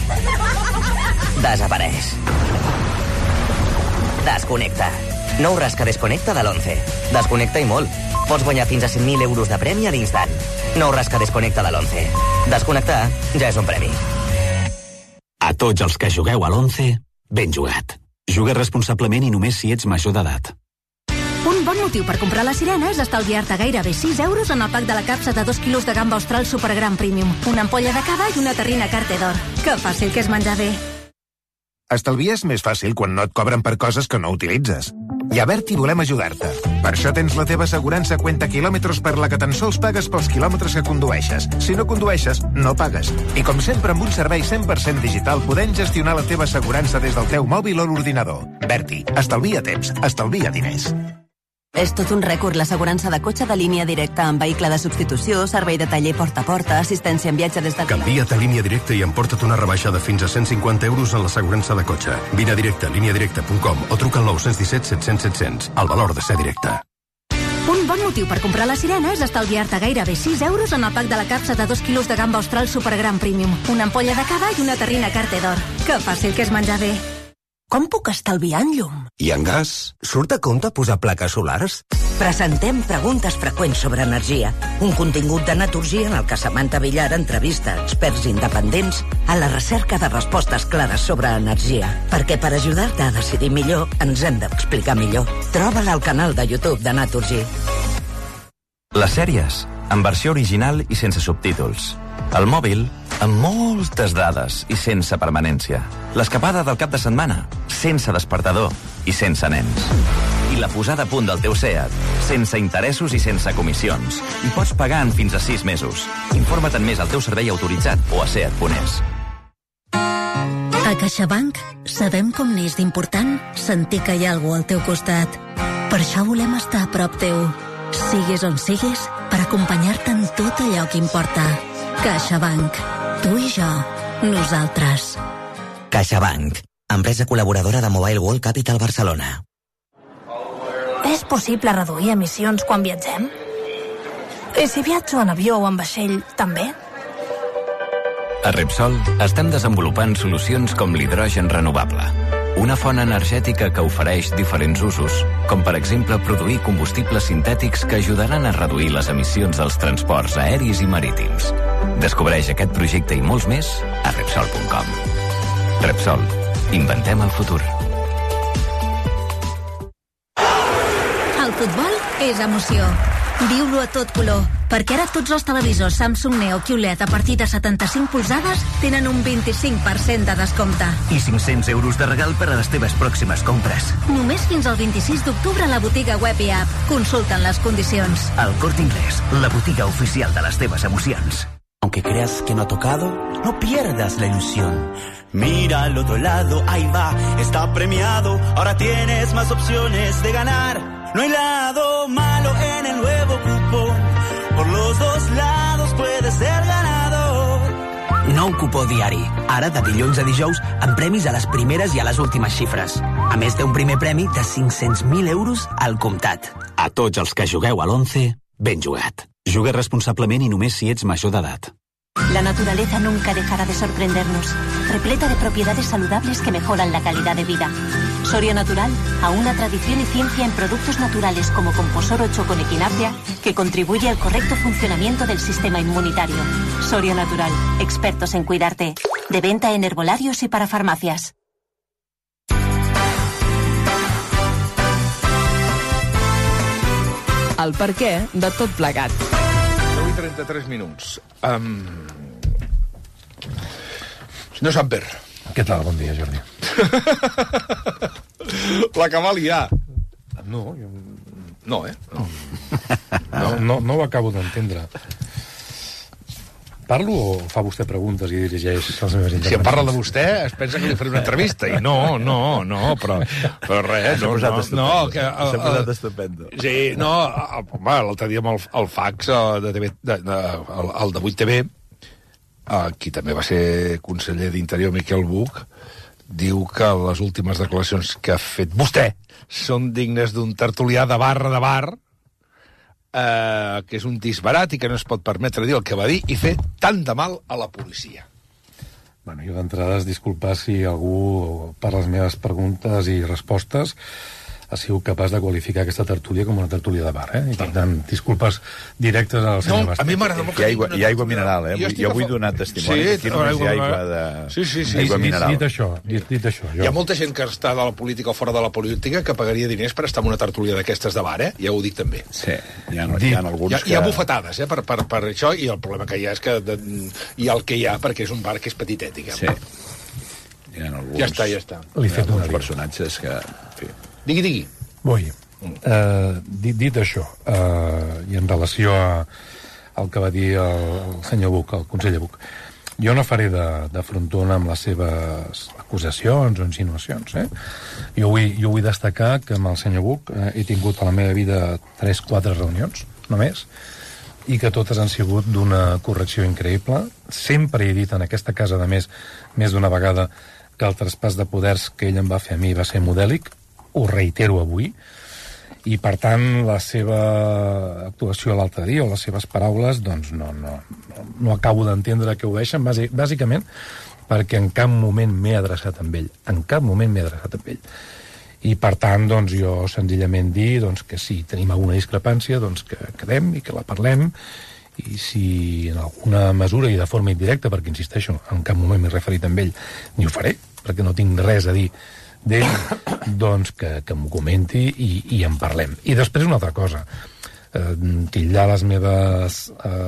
Desapareix. Desconnecta. Nou rasca Desconnecta de l'Once. Desconnecta i molt. Pots guanyar fins a cent mil euros de premi a l'instant. Nou rasca Desconnecta de l'Once. Desconnectar ja és un premi. A tots els que jugueu a l'Once, ben jugat. Juga responsablement i només si ets major d'edat. Un bon motiu per comprar la Sirena és estalviar-te gairebé sis euros en el pack de la capsa de dos quilos de gamba austral Supergran Premium, una ampolla de cava i una terrina Carte d'Or. Que fàcil que és menjar bé. Estalviar és més fàcil quan no et cobren per coses que no utilitzes. I a Berti volem ajudar-te. Per això tens la teva assegurança Cuenta Quilòmetres, per la que tan sols pagues pels quilòmetres que condueixes. Si no condueixes, no pagues. I com sempre, amb un servei cent per cent digital, podem gestionar la teva assegurança des del teu mòbil o l'ordinador. Berti, estalvia temps, estalvia diners. És tot un rècord l'assegurança de cotxe de Línia Directa amb vehicle de substitució, servei de taller porta a porta, assistència en viatge des de... Canvia't a Línia Directa i emporta't una rebaixa de fins a cent cinquanta euros en l'assegurança de cotxe. Vine a directe a línia directa punt com o truca al nou un set set cents set cents. El valor de ser directe. Un bon motiu per comprar la Sirena és estalviar-te gairebé sis euros en el pack de la capsa de dos quilos de gamba austral Supergran Premium, una ampolla de cava i una terrina Carte d'Or. Que fàcil que és menjar bé. Com puc estalviar en llum? I en gas? Surt a compte posar plaques solars? Presentem preguntes freqüents sobre energia. Un contingut de Naturgy en el que Samantha Villar entrevista experts independents a la recerca de respostes clares sobre energia. Perquè per ajudar-te a decidir millor, ens hem d'explicar millor. Troba-la al canal de YouTube de Naturgy. Les sèries, en versió original i sense subtítols. El mòbil, amb moltes dades i sense permanència. L'escapada del cap de setmana, sense despertador i sense nens. I la posada a punt del teu SEAT, sense interessos i sense comissions. I pots pagar en fins a sis mesos. Informa't en més al teu servei autoritzat o a seat punt es. A CaixaBank sabem com n'és d'important sentir que hi ha algú al teu costat. Per això volem estar a prop teu, siguis on siguis, per acompanyar-te en tot allò que importa. CaixaBank. Tu i jo. Nosaltres. CaixaBank. Empresa col·laboradora de Mobile World Capital Barcelona. És possible reduir emissions quan viatgem? I si viatjo en avió o en vaixell, també? A Repsol estem desenvolupant solucions com l'hidrogen renovable, una font energètica que ofereix diferents usos, com per exemple produir combustibles sintètics que ajudaran a reduir les emissions dels transports aeris i marítims. Descobreix aquest projecte i molts més a Repsol punt com. Repsol. Inventem el futur. El futbol és emoció. Viu-lo a tot color, perquè ara tots els televisors Samsung Neo Q L E D a partir de setanta-cinc polzades tenen un vint-i-cinc per cent de descompte. I cinc-cents euros de regal per a les teves pròximes compres. Només fins al vint-i-sis d'octubre a la botiga web i app. Consulten les condicions. El Corte Inglés, la botiga oficial de les teves emocions. Aunque creas que no ha tocado, no pierdas la ilusión. Mira al otro lado, ahí va, está premiado. Ahora tienes más opciones de ganar. No hay lado malo en el nuevo cupón. Por los dos lados puedes ser ganador. Nou cupó diari. Ara, de dilluns a dijous, amb premis a les primeres i a les últimes xifres. A més, té un primer premi de cinc-cents mil euros al comptat. A tots els que jugueu a l'Once, ben jugat. Juga responsablement i només si ets major d'edat. La naturaleza nunca dejará de sorprendernos, repleta de propiedades saludables que mejoran la calidad de vida. Soria Natural, a una tradición y ciencia en productos naturales como Composor ocho con equinacia, que contribuye al correcto funcionamiento del sistema inmunitario. Soria Natural, expertos en cuidarte. De venta en herbolarios y para farmacias. El per què de tot plegat. deu i trenta-tres minuts. Um... Senyor Samper. Què tal? Bon dia, Jordi. La que va liar. No, jo... No, eh? No, no, no, no ho acabo d'entendre. Parlo o fa vostè preguntes i dirigeix les meves intervencions? Si em parla de vostè, es pensa que li faré una entrevista. I no, no, no, però, però res. No, no, no, que, S'ha posat estupendo. Sí, no, home, l'altre dia amb el, el fax de T V, de, de, el, el de vuit T V, qui també va ser conseller d'Interior, Miquel Buch, diu que les últimes declaracions que ha fet vostè són dignes d'un tertulià de barra de bar, eh, que és un disbarat i que no es pot permetre dir el que va dir i fer tant de mal a la policia. Bueno, jo d'entrada es disculpar si algú, per les meves preguntes i respostes, ha sigut capaç de qualificar aquesta tertúlia com una tertúlia de bar, eh? I per tant, disculpes directes al senyor no, Basté. a mi m'agrada molt que... Hi ha aigua, hi ha aigua mineral, eh? Jo, jo vull donar testimoni sí, que aquí només hi ha aigua de... Sí, sí, sí. Aigua sí, mineral. Dit això, dit, dit això. Jo. Hi ha molta gent que està de la política o fora de la política que pagaria diners per estar en una tertúlia d'aquestes de bar, eh? Ja ho dic també. Sí, hi ha, hi ha alguns hi ha, que... Hi ha bufetades, eh? Per, per, per això, i el problema que hi ha és que de, hi ha el que hi ha, perquè és un bar que és petitet, diguem. Sí. Hi ha alguns... Ja està, ja està. Li he fet alguns personatges que... En fi. Digui, digui. Vull. Uh, dit, dit això, uh, i en relació a, al que va dir el, el senyor Buch, el conseller Buch, jo no faré de, de frontón amb les seves acusacions o insinuacions. Eh? Jo, vull, jo vull destacar que amb el senyor Buch eh, he tingut a la meva vida tres quatre reunions, només, i que totes han sigut d'una correcció increïble. Sempre he dit en aquesta casa, de més, més d'una vegada, que el traspàs de poders que ell em va fer a mi va ser modèlic, ho reitero avui, i per tant la seva actuació l'altre dia o les seves paraules doncs no, no, no, no acabo d'entendre que ho deixen, bàsic, bàsicament perquè en cap moment m'he adreçat amb ell, en cap moment m'he adreçat amb ell, i per tant doncs jo senzillament dir doncs, que si tenim alguna discrepància doncs que quedem i que la parlem, i si en alguna mesura i de forma indirecta, perquè insisteixo, en cap moment m'he referit amb ell ni ho faré, perquè no tinc res a dir d'ell, doncs que, que m'ho comenti i, i en parlem. I després una altra cosa, eh, titllar les meves,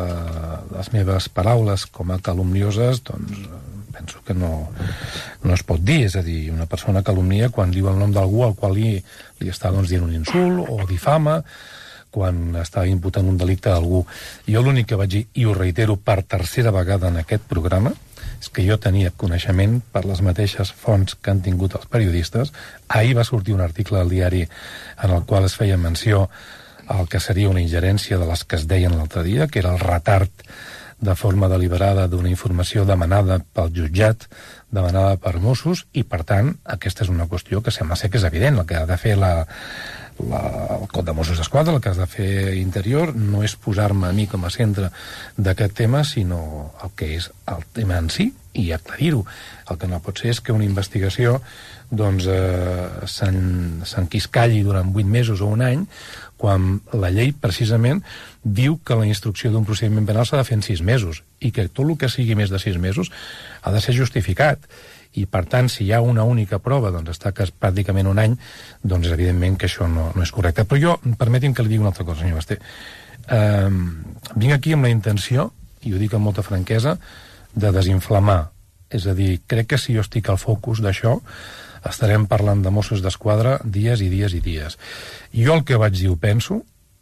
eh, les meves paraules com a calumnioses, doncs penso que no, no es pot dir, és a dir, una persona calumnia quan diu el nom d'algú al qual li, li està doncs, dient un insult o difama, quan està imputant un delicte a algú. Jo l'únic que vaig dir, i ho reitero per tercera vegada en aquest programa, és que jo tenia coneixement per les mateixes fonts que han tingut els periodistes. Ahir va sortir un article al diari en el qual es feia menció al que seria una ingerència de les que es deien l'altre dia, que era el retard de forma deliberada d'una informació demanada pel jutjat, demanada per Mossos, i per tant aquesta és una qüestió que sembla ser que és evident. El que ha de fer la, la, el Cos de Mossos d'Esquadra, el que has de fer Interior, no és posar-me a mi com a centre d'aquest tema, sinó el que és el tema en si, i aclarir-ho. El que no pot ser és que una investigació doncs, eh, s'enquiscalli durant vuit mesos o un any, quan la llei precisament diu que la instrucció d'un procediment penal s'ha de fer en sis mesos, i que tot el que sigui més de sis mesos ha de ser justificat. I per tant, si hi ha una única prova, doncs està que és pràcticament un any, doncs evidentment que això no, no és correcte. Però jo, permeti'm que li digui una altra cosa, senyor Basté. Eh, vinc aquí amb la intenció, i ho dic amb molta franquesa, de desinflamar. És a dir, crec que si jo estic al focus d'això, estarem parlant de Mossos d'Esquadra dies i dies i dies. Jo el que vaig dir ho penso,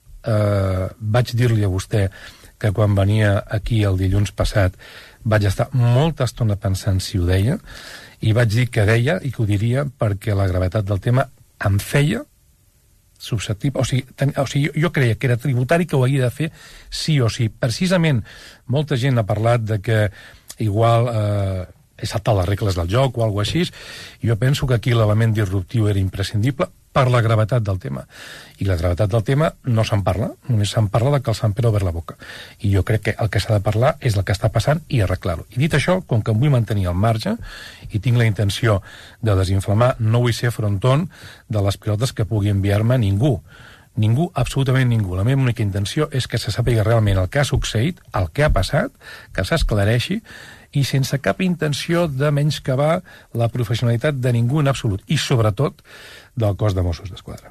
eh, vaig dir-li a vostè que quan venia aquí el dilluns passat vaig estar molta estona pensant si ho deia, i vaig dir que deia i que ho diria perquè la gravetat del tema em feia susceptible, o sigui, ten, o sigui jo, jo creia que era tributari, que ho havia de fer sí o sí. Precisament molta gent ha parlat de que igual eh, he saltat les regles del joc o alguna cosa així. Jo penso que aquí l'element disruptiu era imprescindible per la gravetat del tema. I la gravetat del tema no se'n parla, només se'n parla de que el Sant Pere ha obert la boca. I jo crec que el que s'ha de parlar és el que està passant i arreglar-ho. I dit això, com que em vull mantenir al marge i tinc la intenció de desinflamar, no vull ser fronton de les pilotes que pugui enviar-me ningú. Ningú, absolutament ningú. La meva única intenció és que se sàpiga realment el que ha succeït, el que ha passat, que s'esclareixi, i sense cap intenció de menyscabar la professionalitat de ningú en absolut, i sobretot del Cos de Mossos d'Esquadra.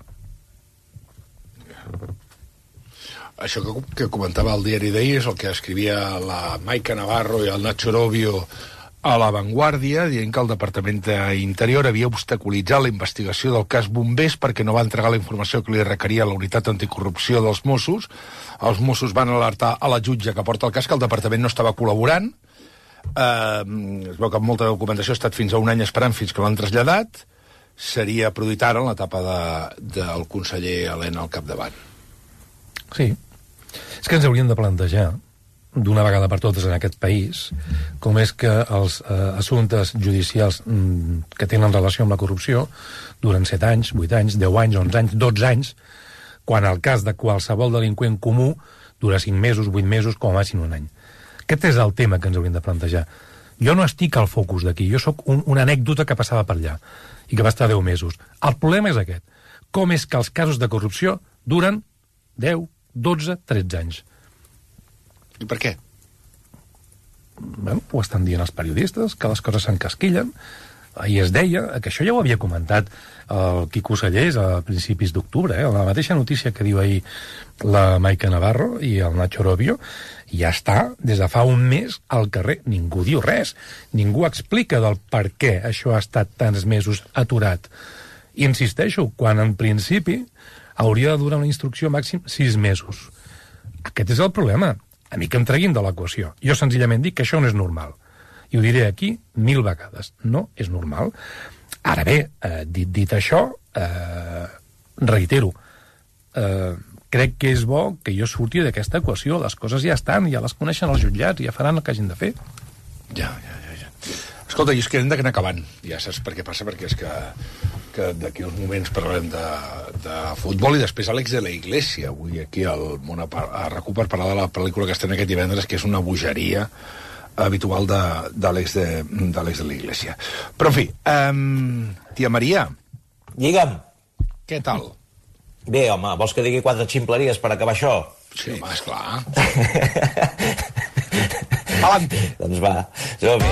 Això que, que comentava el diari d'ahir és el que escrivia la Maica Navarro i el Nacho Robio a La Vanguardia, dient que el Departament d'Interior havia obstaculitzat la investigació del cas Bombers perquè no va entregar la informació que li requeria la unitat anticorrupció dels Mossos. Els Mossos van alertar a la jutge que porta el cas que el Departament no estava col·laborant. Eh, es veu que molta documentació ha estat fins a un any esperant fins que l'han traslladat. Seria produït ara en l'etapa de, del conseller Elena al capdavant. Sí. És que ens hauríem de plantejar d'una vegada per totes en aquest país com és que els eh, assumptes judicials mm, que tenen relació amb la corrupció duren set anys, vuit anys, deu anys, onze anys, dotze anys, quan el cas de qualsevol delinqüent comú dura cinc mesos, vuit mesos, com a màxim un any. Aquest és el tema que ens hauríem de plantejar. Jo no estic al focus d'aquí, jo sóc un, una anècdota que passava per allà i que va estar deu mesos. El problema és aquest. Com és que els casos de corrupció duren deu, dotze, tretze anys? I per què? Bueno, ho estan dient els periodistes, que les coses s'encasquillen. Ahir es deia, que això ja ho havia comentat el Quico Sallés a principis d'octubre, eh? La mateixa notícia que diu ahir la Maica Navarro i el Nacho Robio, ja està des de fa un mes al carrer. Ningú diu res, ningú explica del per què això ha estat tants mesos aturat. I insisteixo, quan en principi hauria de durar una instrucció màxim sis mesos. Aquest és el problema. A mi que em treguin de l'equació. Jo senzillament dic que això no és normal. I ho diré aquí mil vegades. No és normal. Ara bé, eh, dit, dit això, eh, reitero, eh, crec que és bo que jo surti d'aquesta equació. Les coses ja estan, ja les coneixen els jutjats, ja faran el que hagin de fer. Ja, ja, ja. ja. Escolta, i és que hem d'anar acabant. Ja saps per què passa, perquè és que, que d'aquí uns moments parlarem de, de futbol i després Àlex de la Iglesia. Avui aquí al Món a, a RAC u per parlar de la pel·lícula que estem aquest divendres, que és una bogeria habitual d'Àlex de, de, de la Iglesia. Però, en fi, um, tia Maria. Digue'm. Què tal? Bé, home, vols que digui quatre ximpleries per acabar això? Sí, home, esclar. Avante. Doncs va, som-hi.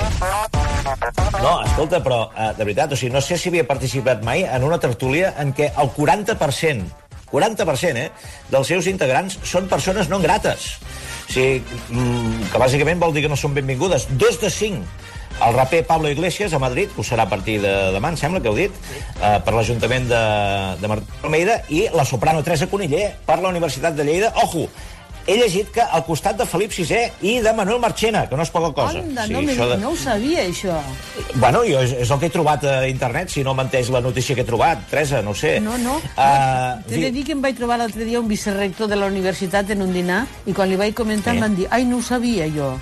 No, escolta, però, eh, de veritat, o sigui, no sé si havia participat mai en una tertúlia en què el quaranta per cent, quaranta per cent, eh, dels seus integrants són persones no grates. O sigui, que bàsicament vol dir que no són benvingudes. Dos de cinc. El raper Pablo Iglesias a Madrid, que ho serà a partir de demà, em sembla que heu dit, eh, per l'Ajuntament de, de Martí Almeida, i la soprano Teresa Coniller per la Universitat de Lleida. Ojo, he llegit que al costat de Felip sisè i de Manuel Marchena, que no és poca cosa. Anda, sí, no, de... no ho sabia, això. Bueno, jo és, és el que he trobat a internet, si no menteix la notícia que he trobat, Teresa, no ho sé. No, no. Uh, T'he de dir que em vaig trobar l'altre dia un vicerrector de la universitat en un dinar, i quan li vaig comentar eh? em van dir, ai, no ho sabia jo.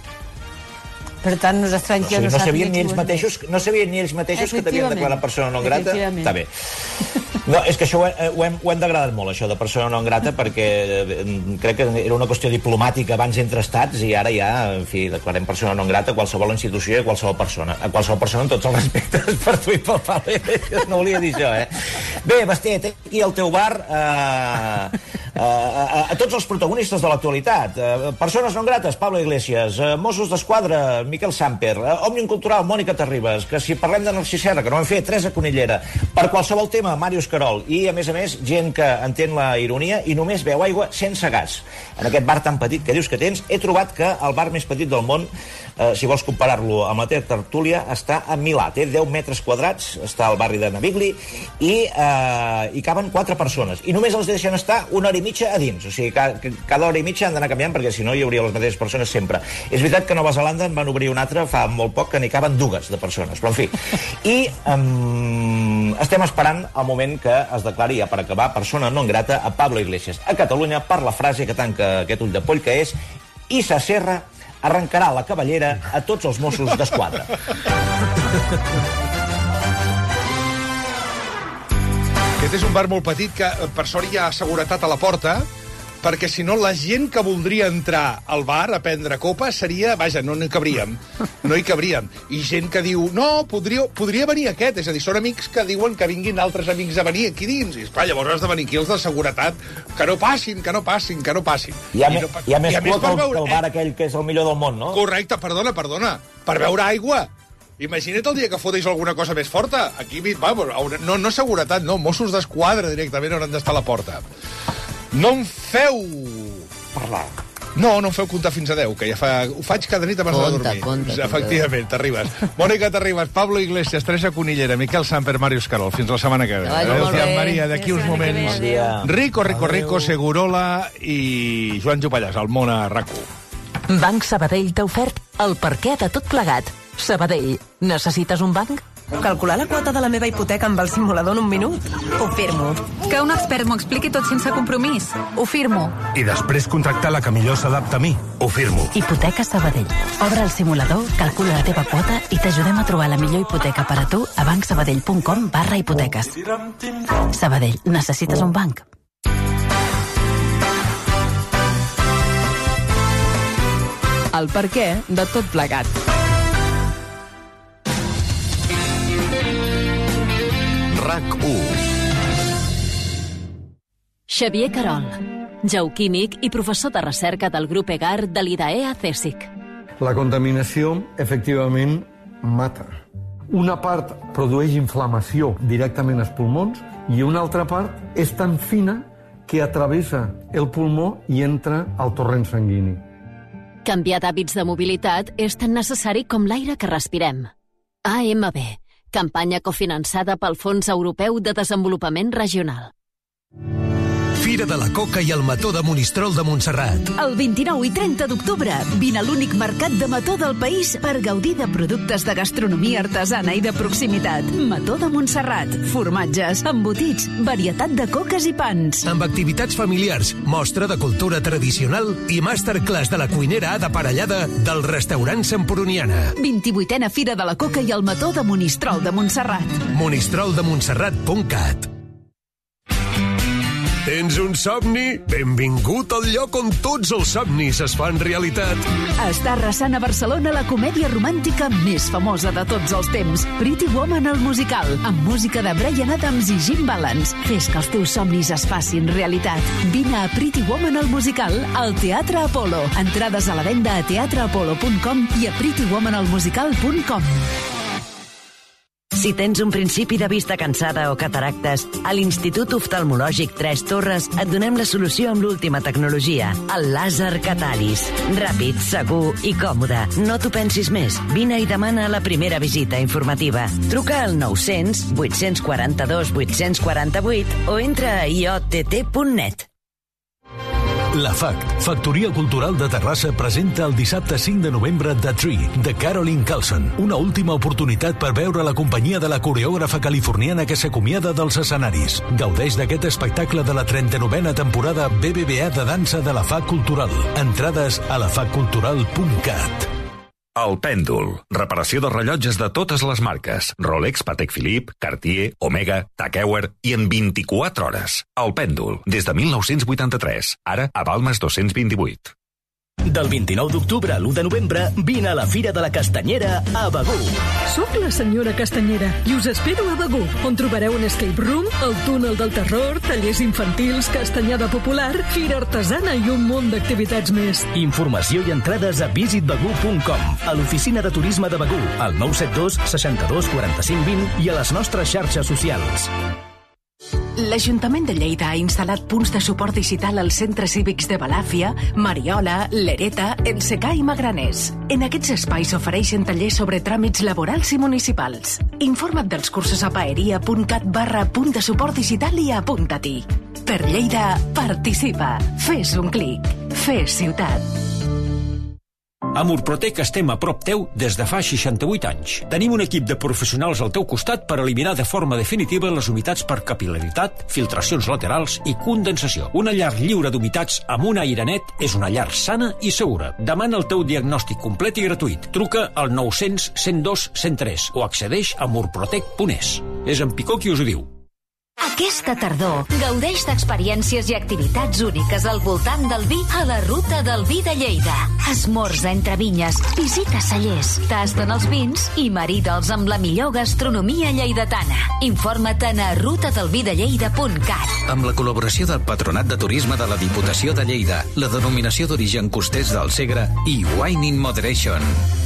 Per tant, no és estrany que no, no, no sabien ni ells mateixos, no sabien ni ells mateixos que t'havien declarat persona non grata. Està bé. No, és que això ho, ho, hem, ho hem degradat molt, això de persona non grata, perquè crec que era una qüestió diplomàtica abans entre estats i ara ja, en fi, declarem persona non grata a qualsevol institució i a qualsevol persona. A qualsevol persona amb tots els respectes per tu i pel Pablo. No volia dir això, eh? Bé, Basté, té aquí al teu bar eh, eh, a, a tots els protagonistes de l'actualitat. Eh, persones non grates, Pablo Iglesias, eh, Mossos d'Esquadra, Miquel Samper, eh, Òmnium Cultural, Mònica Terribas, que si parlem de Narcís Serra, que no ho hem fet, Teresa Conillera, per qualsevol tema, Màrius Carol, i a més a més, gent que entén la ironia i només beu aigua sense gas. En aquest bar tan petit que dius que tens, he trobat que el bar més petit del món, eh, si vols comparar-lo amb la teva tertúlia, està a Milà, té deu metres quadrats, està al barri de Navigli, i eh, hi caben quatre persones, i només els deixen estar una hora i mitja a dins, o sigui, cada, cada hora i mitja han d'anar canviant, perquè si no hi hauria les mateixes persones sempre. És veritat que a Nova Zelanda en van obrir un altre fa molt poc, que n'hi caben dues de persones, però en fi. I um, estem esperant el moment que es declari ja per acabar persona non grata a Pablo Iglesias a Catalunya per la frase que tanca aquest ull de poll, que és: Issa Serra arrencarà la cabellera a tots els Mossos d'Esquadra. Aquest és un bar molt petit que, per sort, hi ha seguretat a la porta, perquè si no la gent que voldria entrar al bar a prendre copa seria... Vaja, no hi cabríem. No hi cabríem. I gent que diu, no, podria, podria venir aquest. És a dir, són amics que diuen que vinguin altres amics a venir aquí dins. I, esclar, llavors has de venir aquí els de seguretat. Que no passin, que no passin, que no passin. Hi ha, I me, no, hi ha més cua que el, veure, el bar aquell que és el millor del món, no? Correcte, perdona, perdona. Per beure aigua. Imagina't el dia que fotéis alguna cosa més forta. Aquí, vamos, no, no seguretat, no. Mossos d'Esquadra directament hauran d'estar a la porta. No em feu... Parlar. No, no em feu comptar fins a deu, que ja fa... Ho faig cada nit abans compte, de dormir. Compte, Efectivament, t'arribes. Mònica Terribas, Pablo Iglesias, Teresa Conillera, Miquel Samper, Màrius Carol. Fins la setmana que ve. Adéu, tia Maria, d'aquí uns moments. Rico, Rico, Rico, Segurola i Joan Jopallàs, al Món a RAC u. Banc Sabadell t'ha ofert el perquè de tot plegat. Sabadell, necessites un banc? Calcular la quota de la meva hipoteca amb el simulador en un minut? Ho firmo. Que un expert m'ho expliqui tot sense compromís? Ho firmo. I després contractar la que millor s'adapta a mi? Ho firmo. Hipoteca Sabadell. Obre el simulador, calcula la teva quota i t'ajudem a trobar la millor hipoteca per a tu a bancsabadell.com barra hipoteques. Sabadell, necessites un banc? El per què de tot plegat. RAC u. Xavier Carol, geoquímic i professor de recerca del grup EGAR de l'I D A E a CSIC. La contaminació, efectivament, mata. Una part produeix inflamació directament als pulmons i una altra part és tan fina que atravessa el pulmó i entra al torrent sanguini. Canviar d'hàbits de mobilitat és tan necessari com l'aire que respirem. A M B, campanya cofinançada pel Fons Europeu de Desenvolupament Regional. Fira de la Coca i el Mató de Monistrol de Montserrat. El vint-i-nou i trenta d'octubre, vine a l'únic mercat de mató del país per gaudir de productes de gastronomia artesana i de proximitat. Mató de Montserrat, formatges, embotits, varietat de coques i pans. Amb activitats familiars, mostra de cultura tradicional i masterclass de la cuinera Ada Parellada del restaurant Sempuroniana. vint-i-vuitena Fira de la Coca i el Mató de Monistrol de Montserrat. monistrol de montserrat punt cat. Tens un somni? Benvingut al lloc on tots els somnis es fan realitat. Està arrasant a Barcelona la comèdia romàntica més famosa de tots els temps, Pretty Woman el musical, amb música de Bryan Adams i Jim Balance. Fes que els teus somnis es facin realitat. Vine a Pretty Woman el musical al Teatre Apolo. Entrades a la venda a teatre apolo punt com i a pretty woman el musical punt com. Si tens un principi de vista cansada o cataractes, a l'Institut Oftalmològic Tres Torres et donem la solució amb l'última tecnologia, el làser Catalis. Ràpid, segur i còmode. No t'ho pensis més. Vine i demana la primera visita informativa. Truca al nou-cents, vuit-cents quaranta-dos, vuit-cents quaranta-vuit o entra a i o t t punt net. La F A C, Factoria Cultural de Terrassa, presenta el dissabte cinc de novembre The Tree, de Caroline Carlson. Una última oportunitat per veure la companyia de la coreògrafa californiana que s'acomiada dels escenaris. Gaudeix d'aquest espectacle de la trenta-novena temporada B B V A de dansa de la F A C Cultural. Entrades a la fac cultural punt cat. El Pèndol. Reparació de rellotges de totes les marques. Rolex, Patek Philippe, Cartier, Omega, Tag Heuer i en vint-i-quatre hores. El Pèndol, des de mil nou-cents vuitanta-tres. Ara a Balmes dos-cents vint-i-vuit. Del vint-i-nou d'octubre a l'u de novembre, vine a la Fira de la Castanyera a Begur. Soc la senyora Castanyera i us espero a Begur, on trobareu un escape room, el túnel del terror, tallers infantils, castanyada popular, fira artesana i un munt d'activitats més. Informació i entrades a visit begur punt com, a l'oficina de turisme de Begur, al nou set dos, seixanta-dos, quaranta-cinc, vint i a les nostres xarxes socials. L'Ajuntament de Lleida ha instal·lat punts de suport digital als centres cívics de Balàfia, Mariola, Lereta, Ensecà i Magraners. En aquests espais s'ofereixen tallers sobre tràmits laborals i municipals. Informa't dels cursos a paeria punt cat barra punt de suport digital i apunta-t'hi. Per Lleida, participa. Fes un clic. Fes ciutat. A Murprotec estem a prop teu des de fa seixanta-vuit anys. Tenim un equip de professionals al teu costat per eliminar de forma definitiva les humitats per capil·laritat, filtracions laterals i condensació. Una llar lliure d'humitats amb un aire net és una llar sana i segura. Demana el teu diagnòstic complet i gratuït. Truca al nou-cents, cent dos, cent tres o accedeix a murprotec punt es. És en Picó qui us ho diu. Aquesta tardor, gaudeix d'experiències i activitats úniques al voltant del vi a la Ruta del Vi de Lleida. Esmorza entre vinyes, visita cellers, tasten els vins i marida'ls amb la millor gastronomia lleidatana. Informa't a ruta del vi de lleida punt cat. Amb la col·laboració del Patronat de Turisme de la Diputació de Lleida, la denominació d'origen Costers del Segre i Wine in Moderation.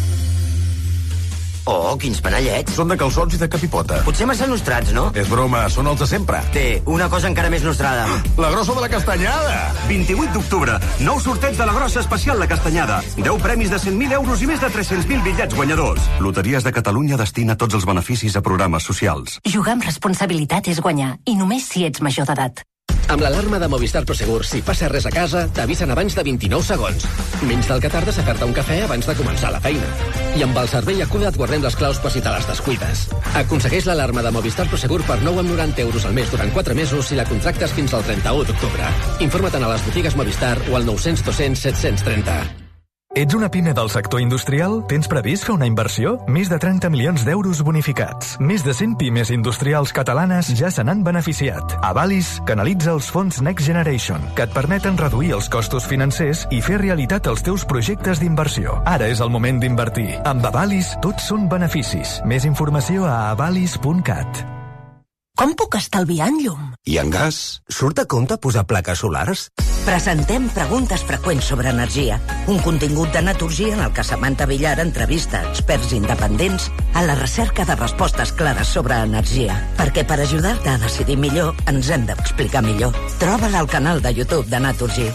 Oh, quins panellets. Són de calçots i de capipota. Potser massa nostrats, no? És broma, són els de sempre. Té, una cosa encara més nostrada. La grossa de la castanyada. vint-i-vuit d'octubre, nou sorteig de la grossa especial La Castanyada. deu premis de cent mil euros i més de tres-cents mil bitllets guanyadors. Loteries de Catalunya destina tots els beneficis a programes socials. Jugar amb responsabilitat és guanyar, i només si ets major d'edat. Amb l'alarma de Movistar Prosegur, si passa res a casa, t'avisen abans de vint-i-nou segons. Menys del que tardes a fer-te un cafè abans de començar la feina. I amb el servei Acuda et guardem les claus per si te les descuides. Aconsegueix l'alarma de Movistar Prosegur per nou coma noranta euros al mes durant quatre mesos si la contractes fins al trenta-u d'octubre. Informa't a les botigues Movistar o al nou cents dos cents set cents trenta. Ets una pime del sector industrial? Tens previst fer una inversió? Més de trenta milions d'euros bonificats. Més de cent pimes industrials catalanes ja se n'han beneficiat. Avalis canalitza els fons Next Generation, que et permeten reduir els costos financers i fer realitat els teus projectes d'inversió. Ara és el moment d'invertir. Amb Avalis, tots són beneficis. Més informació a avalis punt cat. Com puc estalviar en llum? I en gas? Surt a compte posar plaques solars? Presentem preguntes freqüents sobre energia. Un contingut de Naturgia en el que Samantha Villar entrevista experts independents a la recerca de respostes clares sobre energia. Perquè per ajudar-te a decidir millor, ens hem d'explicar millor. Troba-la al canal de YouTube de Naturgia.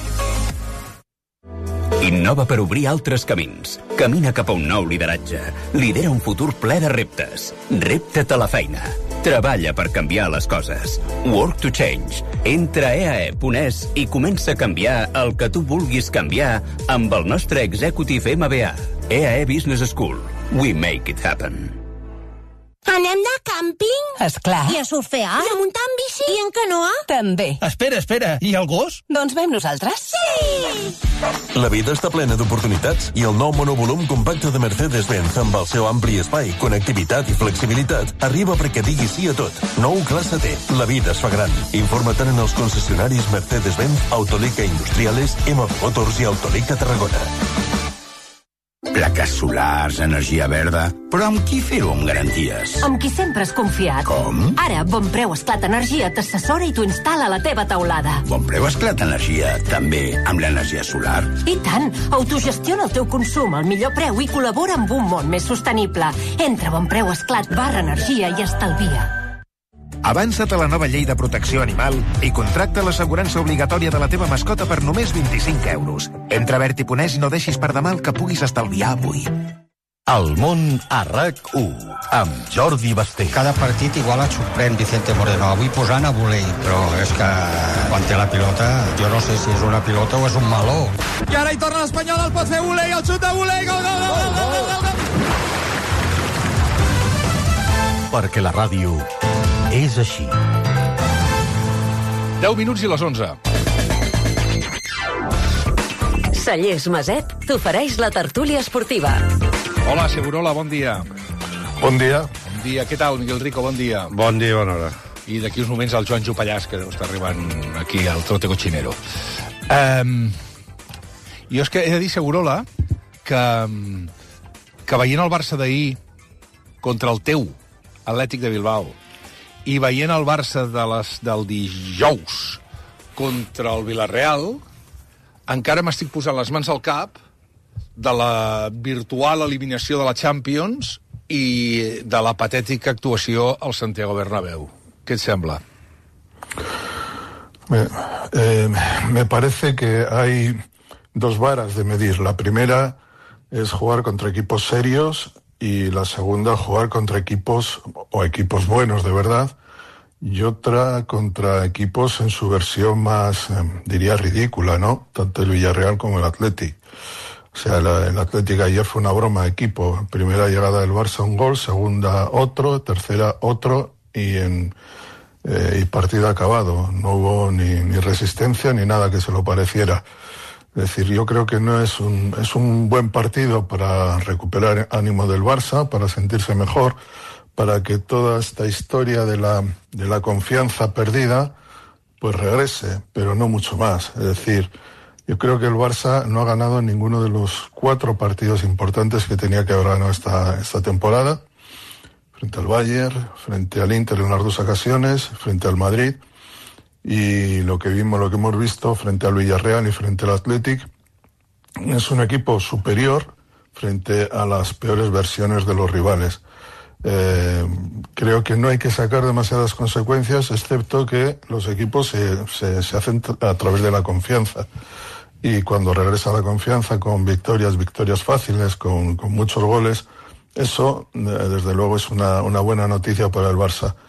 Innova per obrir altres camins. Camina cap a un nou lideratge. Lidera un futur ple de reptes. Repta't a la feina. Treballa per canviar les coses. Work to change. Entra a e a e punt es i comença a canviar el que tu vulguis canviar amb el nostre Executive M B A. E a e Business School. We make it happen. Anem de càmping? Esclar. I a surfear? I a muntar en bici? I en canoa? També. Espera, espera. I el gos? Doncs vam nosaltres. Sí! La vida està plena d'oportunitats i el nou monovolum compacte de Mercedes-Benz amb el seu ampli espai, connectivitat i flexibilitat arriba perquè digui sí a tot. Nou classe T. La vida es fa gran. Informa't en els concessionaris Mercedes-Benz, Autolica Industriales, M B Motors i Autolica Tarragona. Plaques solars, energia verda... Però amb qui fer-ho amb garanties? Amb qui sempre has confiat. Com? Ara, Bon Preu Esclat Energia t'assessora i t'ho instal·la a la teva teulada. Bon Preu Esclat Energia, també amb l'energia solar? I tant! Autogestiona el teu consum al millor preu i col·labora amb un món més sostenible. Entra a bonpreuesclat barra energia i estalvia. Avança't a la nova llei de protecció animal i contracta l'assegurança obligatòria de la teva mascota per només vint-i-cinc euros. Entra a Berti punt es i no deixis per demà el que puguis estalviar avui. El món a RAC u, amb Jordi Basté. Cada partit igual et sorprèn Vicente Moreno. Avui posant a volei, però és que quan té la pilota, jo no sé si és una pilota o és un meló. I ara hi torna l'Espanyol, el pot fer volei, el xut de volei, gol, gol, gol, gol, gol, gol, gol. Perquè la ràdio és així. deu minuts i les onze. Cellers Maset t'ofereix la tertúlia esportiva. Hola, Segurola, bon dia. Bon dia. Bon dia. Què tal, Miguel Rico? Bon dia. Bon dia, bona hora. I d'aquí uns moments el Joan Jopallàs, que està arribant aquí al Trote Cochinero. Um, jo és que he de dir, Segurola, que, que veient el Barça d'ahir contra el teu Atlètic de Bilbao i veient el Barça de les, del dijous contra el Villarreal, encara m'estic posant les mans al cap de la virtual eliminació de la Champions i de la patètica actuació al Santiago Bernabéu. ¿Qué te sembla? Me, eh, me parece que hay dos varas de medir. La primera es jugar contra equipos serios y la segunda jugar contra equipos o equipos buenos de verdad y otra contra equipos en su versión más, eh, diría, ridícula, ¿no? Tanto el Villarreal como el Athletic. O sea, la, el Athletic ayer fue una broma de equipo. Primera llegada del Barça un gol, segunda otro, tercera otro y en eh, y partido acabado. No hubo ni, ni resistencia ni nada que se lo pareciera. Es decir, yo creo que no es un, es un buen partido para recuperar ánimo del Barça, para sentirse mejor, para que toda esta historia de la, de la confianza perdida pues regrese, pero no mucho más. Es decir, yo creo que el Barça no ha ganado ninguno de los cuatro partidos importantes que tenía que haber ganado esta, esta temporada. Frente al Bayern, frente al Inter en unas dos ocasiones, frente al Madrid. Y lo que vimos, lo que hemos visto frente al Villarreal y frente al Athletic es un equipo superior frente a las peores versiones de los rivales. Eh, creo que no hay que sacar demasiadas consecuencias, excepto que los equipos se, se, se hacen a través de la confianza. Y cuando regresa la confianza con victorias, victorias fáciles, con, con muchos goles, eso desde luego es una, una buena noticia para el Barça.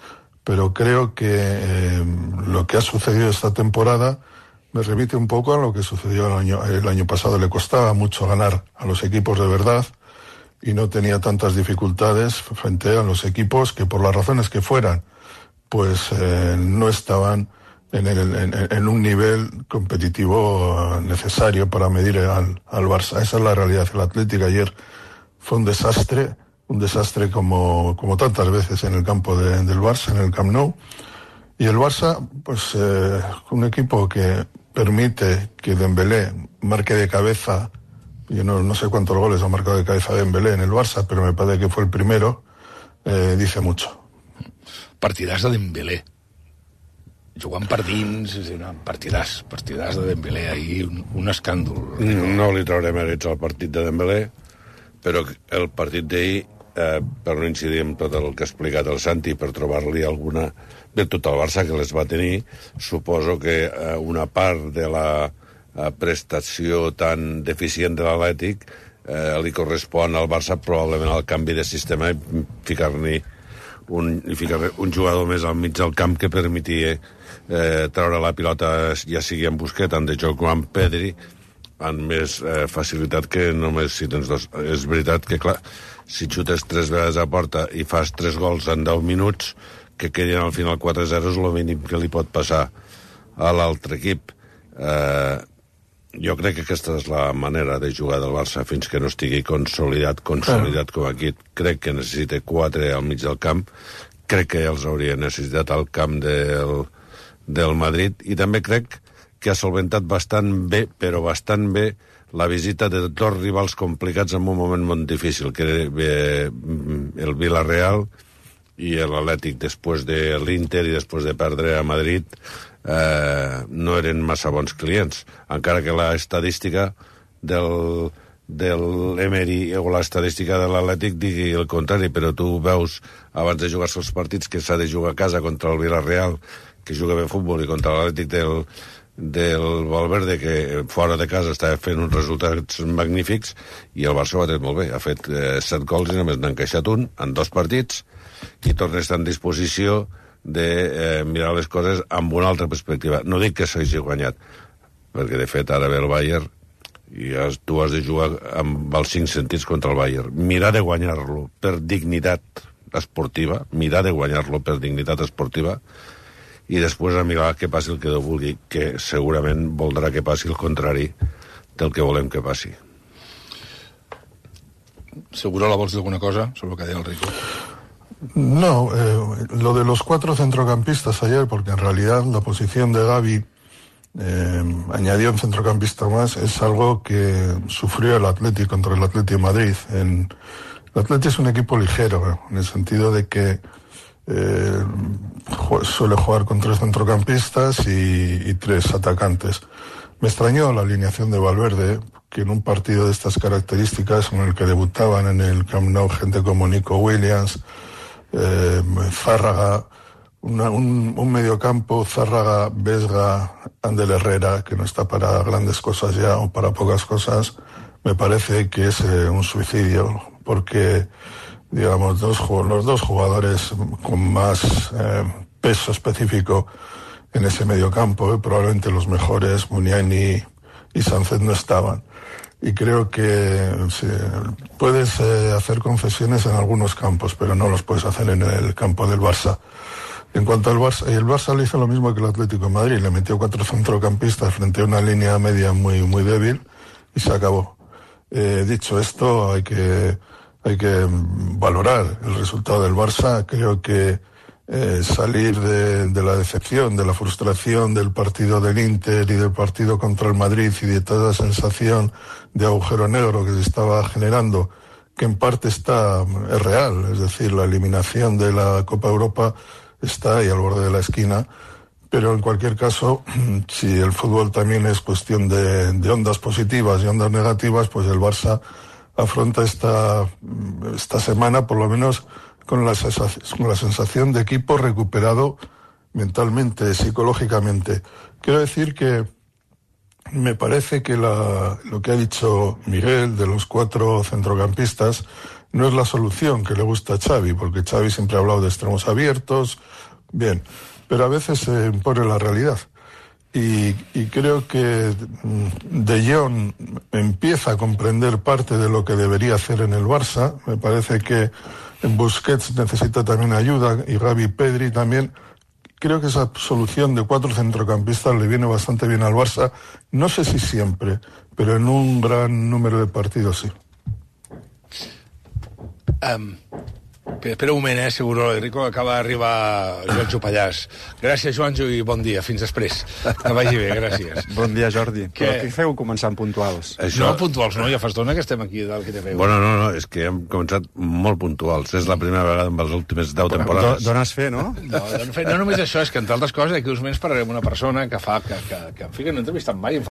pero creo que eh, lo que ha sucedido esta temporada me remite un poco a lo que sucedió el año, el año pasado. Le costaba mucho ganar a los equipos de verdad y no tenía tantas dificultades frente a los equipos que, por las razones que fueran, pues eh, no estaban en, el, en, en un nivel competitivo necesario para medir al, al Barça. Esa es la realidad. El Atlético ayer fue un desastre, un desastre como, como tantas veces en el campo de, del Barça, en el Camp Nou. Y el Barça, pues eh, un equipo que permite que Dembélé marque de cabeza. Yo no, no sé cuántos goles ha marcado de cabeza Dembélé en el Barça, pero me parece que fue el primero, eh, dice mucho. Partidàs de Dembélé. Jugant per dins, partidàs, partidàs de Dembélé, ahir un, un escàndol. No li trauré mèrits al partit de Dembélé, però el partit d'ahir, eh, per no incidir en tot el que ha explicat el Santi, per trobar-li alguna virtut al Barça que les va tenir, suposo que eh, una part de la eh, prestació tan deficient de l'Atlètic eh, li correspon al Barça probablement al canvi de sistema i ficar-n'hi un, ficar un jugador més al mig del camp que permetia eh, treure la pilota, ja sigui en Busquets, en De Jong o en Pedri, amb més eh, facilitat que només si tens dos. És veritat que, clar, si xutes tres vegades a porta i fas tres gols en deu minuts, que quedin al final quatre a zero és el mínim que li pot passar a l'altre equip. Eh, jo crec que aquesta és la manera de jugar del Barça fins que no estigui consolidat, consolidat com aquí. Crec que necessita quatre al mig del camp, crec que els hauria necessitat al camp del, del Madrid, i també crec que ha solventat bastant bé, però bastant bé, la visita de dos rivals complicats en un moment molt difícil, que era el Villarreal i l'Atlètic. Després de l'Inter i després de perdre a Madrid, eh, no eren massa bons clients, encara que l'estadística del, del Emery o l'estadística de l'Atlètic digui el contrari, però tu veus abans de jugar-se els partits que s'ha de jugar a casa contra el Villarreal, que juga bé futbol, i contra l'Atlètic del, del Valverde, que fora de casa estava fent uns resultats magnífics, i el Barça ho ha tret molt bé. Ha fet eh, set gols i només n'ha encaixat un en dos partits, i torna a estar en disposició de eh, mirar les coses amb una altra perspectiva. No dic que s'hagi guanyat, perquè de fet ara ve el Bayern i has, tu has de jugar amb els cinc sentits contra el Bayern. Mirar de guanyar-lo per dignitat esportiva, mirar de guanyar-lo per dignitat esportiva, i després a mirar que passi el que Déu vulgui, que segurament voldrà que passi el contrari del que volem que passi. Segurola, vols dir alguna cosa sobre el que deia el Rico? No, eh, lo de los cuatro centrocampistas ayer, porque en realidad la posición de Gavi, eh, añadió un centrocampista más, es algo que sufrió el Atlético contra el Atlético de Madrid. En, el Atlético es un equipo ligero, eh, en el sentido de que eh, suele jugar con tres centrocampistas y, y tres atacantes. Me extrañó la alineación de Valverde, que en un partido de estas características, en el que debutaban en el Camp Nou gente como Nico Williams, eh, Zárraga, una, un, un mediocampo, Zárraga, Vesga, Ander Herrera, que no está para grandes cosas ya o para pocas cosas, me parece que es eh, un suicidio, porque digamos, dos, los dos jugadores con más eh, peso específico en ese mediocampo, eh, probablemente los mejores, Muniain y Sánchez, no estaban. Y creo que sí, puedes eh, hacer concesiones en algunos campos, pero no los puedes hacer en el campo del Barça. En cuanto al Barça, el Barça le hizo lo mismo que el Atlético de Madrid, le metió cuatro centrocampistas frente a una línea media muy, muy débil y se acabó. Eh, dicho esto, hay que, hay que valorar el resultado del Barça. Creo que eh, salir de, de la decepción, de la frustración del partido del Inter y del partido contra el Madrid y de toda la sensación de agujero negro que se estaba generando, que en parte está, es real, es decir, la eliminación de la Copa Europa está ahí al borde de la esquina, pero en cualquier caso, si el fútbol también es cuestión de, de ondas positivas y ondas negativas, pues el Barça afronta esta, esta semana por lo menos con la, con la sensación de equipo recuperado mentalmente, psicológicamente. Quiero decir que me parece que la, lo que ha dicho Miguel de los cuatro centrocampistas no es la solución que le gusta a Xavi, porque Xavi siempre ha hablado de extremos abiertos, bien, pero a veces se impone la realidad. Y, y creo que De Jong empieza a comprender parte de lo que debería hacer en el Barça. Me parece que Busquets necesita también ayuda y Gavi, Pedri también. Creo que esa solución de cuatro centrocampistas le viene bastante bien al Barça. No sé si siempre, pero en un gran número de partidos sí. Um, espera un moment, eh, seguro, Enrico, acaba d'arribar Joanjo Pallàs. Gràcies, Joanjo, i bon dia. Fins després. Que vagi bé, gràcies. Bon dia, Jordi. Què? Però què feu començant puntuals? Això... No, puntuals no, ja fa estona que estem aquí dalt, que te veu. Bueno, no, no, és que hem començat molt puntuals. És la primera vegada en les últimes deu temporades. Do, dones fe, no? No, no, no només això, és que entre altres coses, d'aquí uns mesos parlarem amb una persona que fa, que, que, que en fi, que no he entrevistat mai,